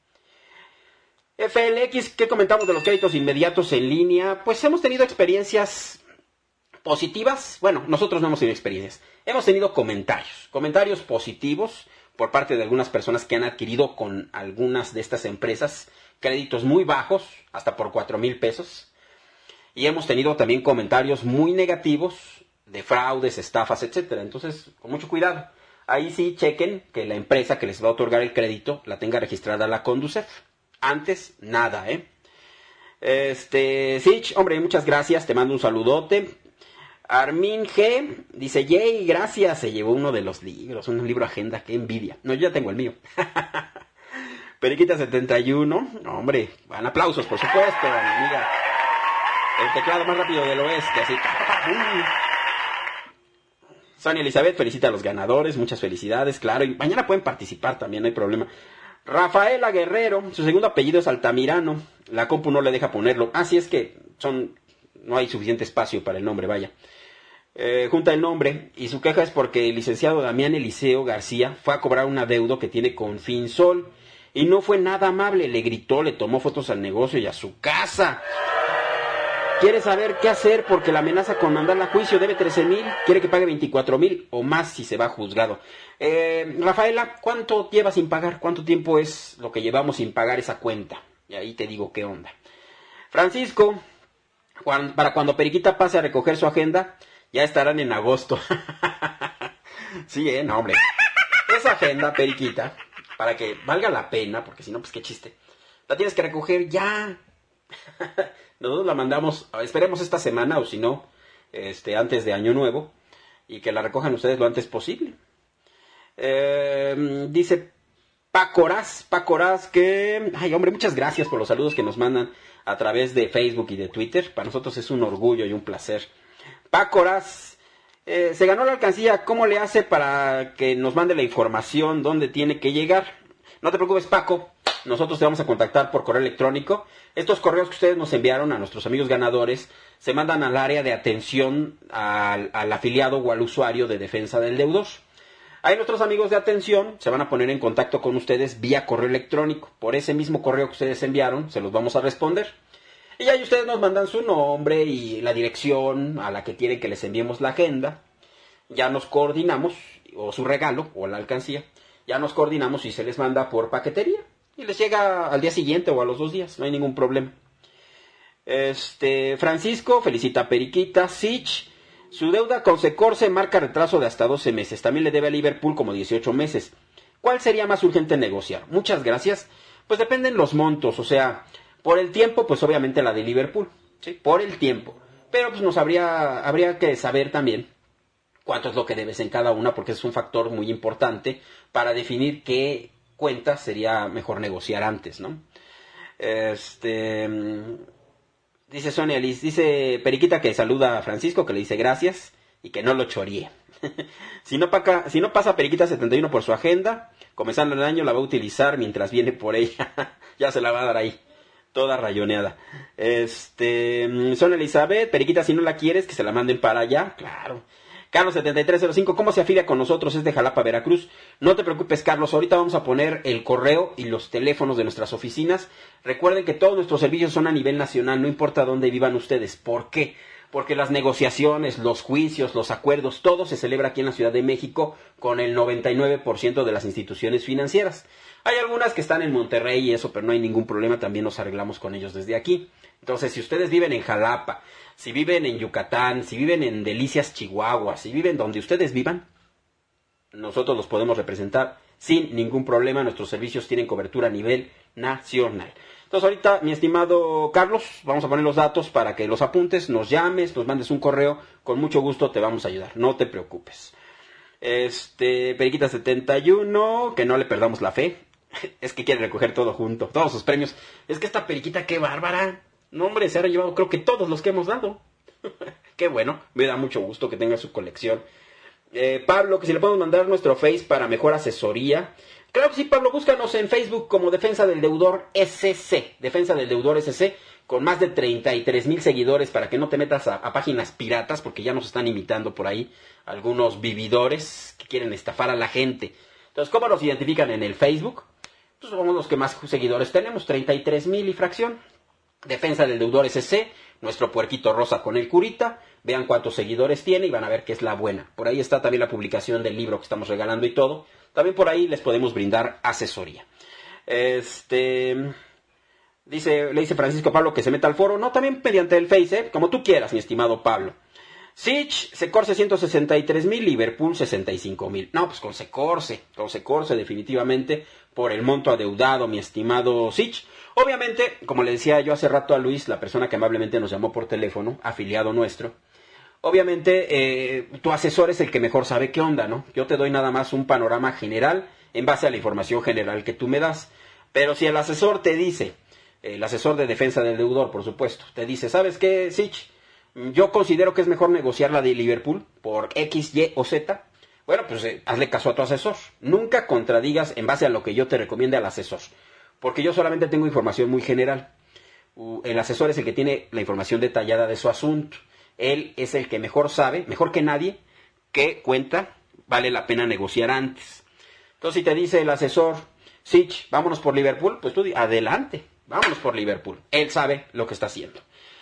S2: F L X, ¿qué comentamos de los créditos inmediatos en línea? Pues hemos tenido experiencias positivas. Bueno, nosotros no hemos tenido experiencias. Hemos tenido comentarios, comentarios positivos por parte de algunas personas que han adquirido con algunas de estas empresas créditos muy bajos, hasta por cuatro mil pesos. Y hemos tenido también comentarios muy negativos de fraudes, estafas, etcétera. Entonces, con mucho cuidado. Ahí sí chequen que la empresa que les va a otorgar el crédito la tenga registrada la Conducef. Antes, nada, ¿eh? Este, Sich, hombre, muchas gracias, te mando un saludote. Armin G dice, yay, gracias, se llevó uno de los libros, un libro agenda, qué envidia. No, yo ya tengo el mío. Periquita setenta y uno, hombre, van aplausos, por supuesto, mi amiga. El teclado más rápido del oeste, así. Sonia Elizabeth felicita a los ganadores, muchas felicidades, claro, y mañana pueden participar también, no hay problema. Rafaela Guerrero, su segundo apellido es Altamirano, la compu no le deja ponerlo. Ah, sí, es que son, no hay suficiente espacio para el nombre, vaya. Eh, junta el nombre, y su queja es porque el licenciado Damián Eliseo García fue a cobrar un adeudo que tiene con Finsol, y no fue nada amable, le gritó, le tomó fotos al negocio y a su casa. Quiere saber qué hacer porque la amenaza con mandarla a juicio, debe trece mil, quiere que pague veinticuatro mil o más si se va a juzgado. Eh, Rafaela, ¿cuánto lleva sin pagar? ¿Cuánto tiempo es lo que llevamos sin pagar esa cuenta? Y ahí te digo qué onda. Francisco, cuando, para cuando Periquita pase a recoger su agenda, ya estarán en agosto. Sí, eh, no, hombre. Esa agenda, Periquita, para que valga la pena, porque si no, pues qué chiste. La tienes que recoger ya. Nosotros la mandamos, esperemos esta semana o si no, este, antes de Año Nuevo, y que la recojan ustedes lo antes posible. Eh, dice Pacoraz, Pacoraz que, ay hombre, muchas gracias por los saludos que nos mandan a través de Facebook y de Twitter. Para nosotros es un orgullo y un placer. Pacoraz, eh, se ganó la alcancía, ¿cómo le hace para que nos mande la información dónde tiene que llegar? No te preocupes, Paco. Nosotros te vamos a contactar por correo electrónico. Estos correos que ustedes nos enviaron a nuestros amigos ganadores se mandan al área de atención al, al afiliado o al usuario de defensa del deudor. Ahí nuestros amigos de atención se van a poner en contacto con ustedes vía correo electrónico. Por ese mismo correo que ustedes enviaron, se los vamos a responder. Y ahí ustedes nos mandan su nombre y la dirección a la que quieren que les enviemos la agenda. Ya nos coordinamos, o su regalo, o la alcancía. Ya nos coordinamos y se les manda por paquetería. Y les llega al día siguiente o a los dos días, no hay ningún problema. Este, Francisco felicita a Periquita. Sich, su deuda con Secorse marca retraso de hasta doce meses. También le debe a Liverpool como dieciocho meses. ¿Cuál sería más urgente negociar? Muchas gracias. Pues dependen los montos, o sea, por el tiempo, pues obviamente la de Liverpool, ¿sí? Por el tiempo. Pero pues nos habría, habría que saber también cuánto es lo que debes en cada una, porque es un factor muy importante para definir qué cuenta sería mejor negociar antes, ¿no? Este, dice Sonia Liz, dice Periquita que saluda a Francisco, que le dice gracias y que no lo choríe. si, no paca, si no pasa Periquita setenta y uno por su agenda, comenzando el año la va a utilizar mientras viene por ella. Ya se la va a dar ahí, toda rayoneada. Este, Sonia Elizabeth, Periquita, si no la quieres, que se la manden para allá, claro. Carlos setenta y tres cero cinco, ¿cómo se afilia con nosotros? Es de Jalapa, Veracruz. No te preocupes, Carlos, ahorita vamos a poner el correo y los teléfonos de nuestras oficinas. Recuerden que todos nuestros servicios son a nivel nacional, no importa dónde vivan ustedes. ¿Por qué? Porque las negociaciones, los juicios, los acuerdos, todo se celebra aquí en la Ciudad de México con el noventa y nueve por ciento de las instituciones financieras. Hay algunas que están en Monterrey y eso, pero no hay ningún problema, también nos arreglamos con ellos desde aquí. Entonces, si ustedes viven en Jalapa, si viven en Yucatán, si viven en Delicias, Chihuahua, si viven donde ustedes vivan, nosotros los podemos representar sin ningún problema. Nuestros servicios tienen cobertura a nivel nacional. Entonces, ahorita, mi estimado Carlos, vamos a poner los datos para que los apuntes, nos llames, nos mandes un correo, con mucho gusto te vamos a ayudar, no te preocupes. Este, Periquita setenta y uno, que no le perdamos la fe, es que quiere recoger todo junto, todos sus premios. Es que esta Periquita, qué bárbara, no hombre, se ha llevado creo que todos los que hemos dado. Qué bueno, me da mucho gusto que tenga su colección. Eh, Pablo, que si le podemos mandar nuestro Face para mejor asesoría. Claro que sí, Pablo, búscanos en Facebook como Defensa del Deudor S C, Defensa del Deudor S C, con más de treinta y tres mil seguidores, para que no te metas a, a páginas piratas, porque ya nos están imitando por ahí algunos vividores que quieren estafar a la gente. Entonces, ¿cómo nos identifican en el Facebook? Pues somos los que más seguidores tenemos, treinta y tres mil y fracción. Defensa del Deudor S C, nuestro puerquito rosa con el curita. Vean cuántos seguidores tiene y van a ver que es la buena. Por ahí está también la publicación del libro que estamos regalando y todo. También por ahí les podemos brindar asesoría. Este, dice, le dice Francisco Pablo que se meta al foro. No, también mediante el Face, ¿eh? Como tú quieras, mi estimado Pablo. Sich, Secorse ciento sesenta y tres mil, Liverpool sesenta y cinco mil. No, pues con Secorse, con Secorse definitivamente, por el monto adeudado, mi estimado Sich. Obviamente, como le decía yo hace rato a Luis, la persona que amablemente nos llamó por teléfono, afiliado nuestro, obviamente eh, tu asesor es el que mejor sabe qué onda, ¿no? Yo te doy nada más un panorama general en base a la información general que tú me das. Pero si el asesor te dice, el asesor de defensa del deudor, por supuesto, te dice, ¿sabes qué, Sich? Yo considero que es mejor negociar la de Liverpool por X, Y o Z. Bueno, pues eh, hazle caso a tu asesor. Nunca contradigas en base a lo que yo te recomiende al asesor. Porque yo solamente tengo información muy general. Uh, el asesor es el que tiene la información detallada de su asunto. Él es el que mejor sabe, mejor que nadie, qué cuenta vale la pena negociar antes. Entonces, si te dice el asesor, Sich, vámonos por Liverpool, pues tú di, adelante, vámonos por Liverpool. Él sabe lo que está haciendo.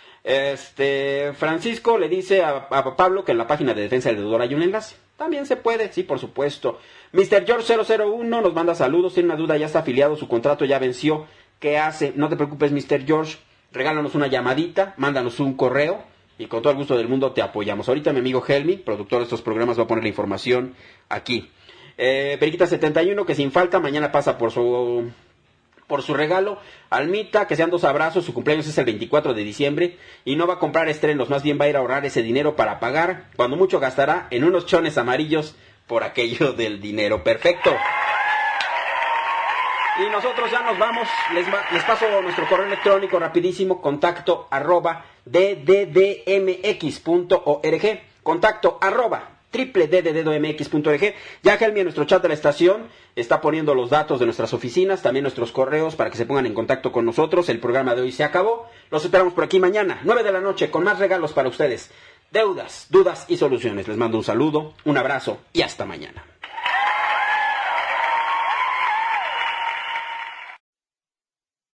S2: Este, Francisco le dice a, a Pablo que en la página de defensa del deudor hay un enlace. También se puede, sí, por supuesto. mister George cero cero uno nos manda saludos, tiene una duda, ya está afiliado, su contrato ya venció. ¿Qué hace? No te preocupes, mister George, regálanos una llamadita, mándanos un correo y con todo el gusto del mundo te apoyamos. Ahorita mi amigo Helmi, productor de estos programas, va a poner la información aquí. Eh, Periquita setenta y uno, que sin falta mañana pasa por su... por su regalo. Almita, que sean dos abrazos, su cumpleaños es el veinticuatro de diciembre y no va a comprar estrenos, más bien va a ir a ahorrar ese dinero para pagar, cuando mucho gastará en unos chones amarillos por aquello del dinero. Perfecto. Y nosotros ya nos vamos, les, va, les paso nuestro correo electrónico rapidísimo, contacto arroba d d d m x punto org, contacto arroba triple d d d m x punto org. Ya Helmi en nuestro chat de la estación está poniendo los datos de nuestras oficinas, también nuestros correos para que se pongan en contacto con nosotros. El programa de hoy se acabó. Los esperamos por aquí mañana, nueve de la noche, con más regalos para ustedes. Deudas, dudas y soluciones. Les mando un saludo, un abrazo y hasta mañana.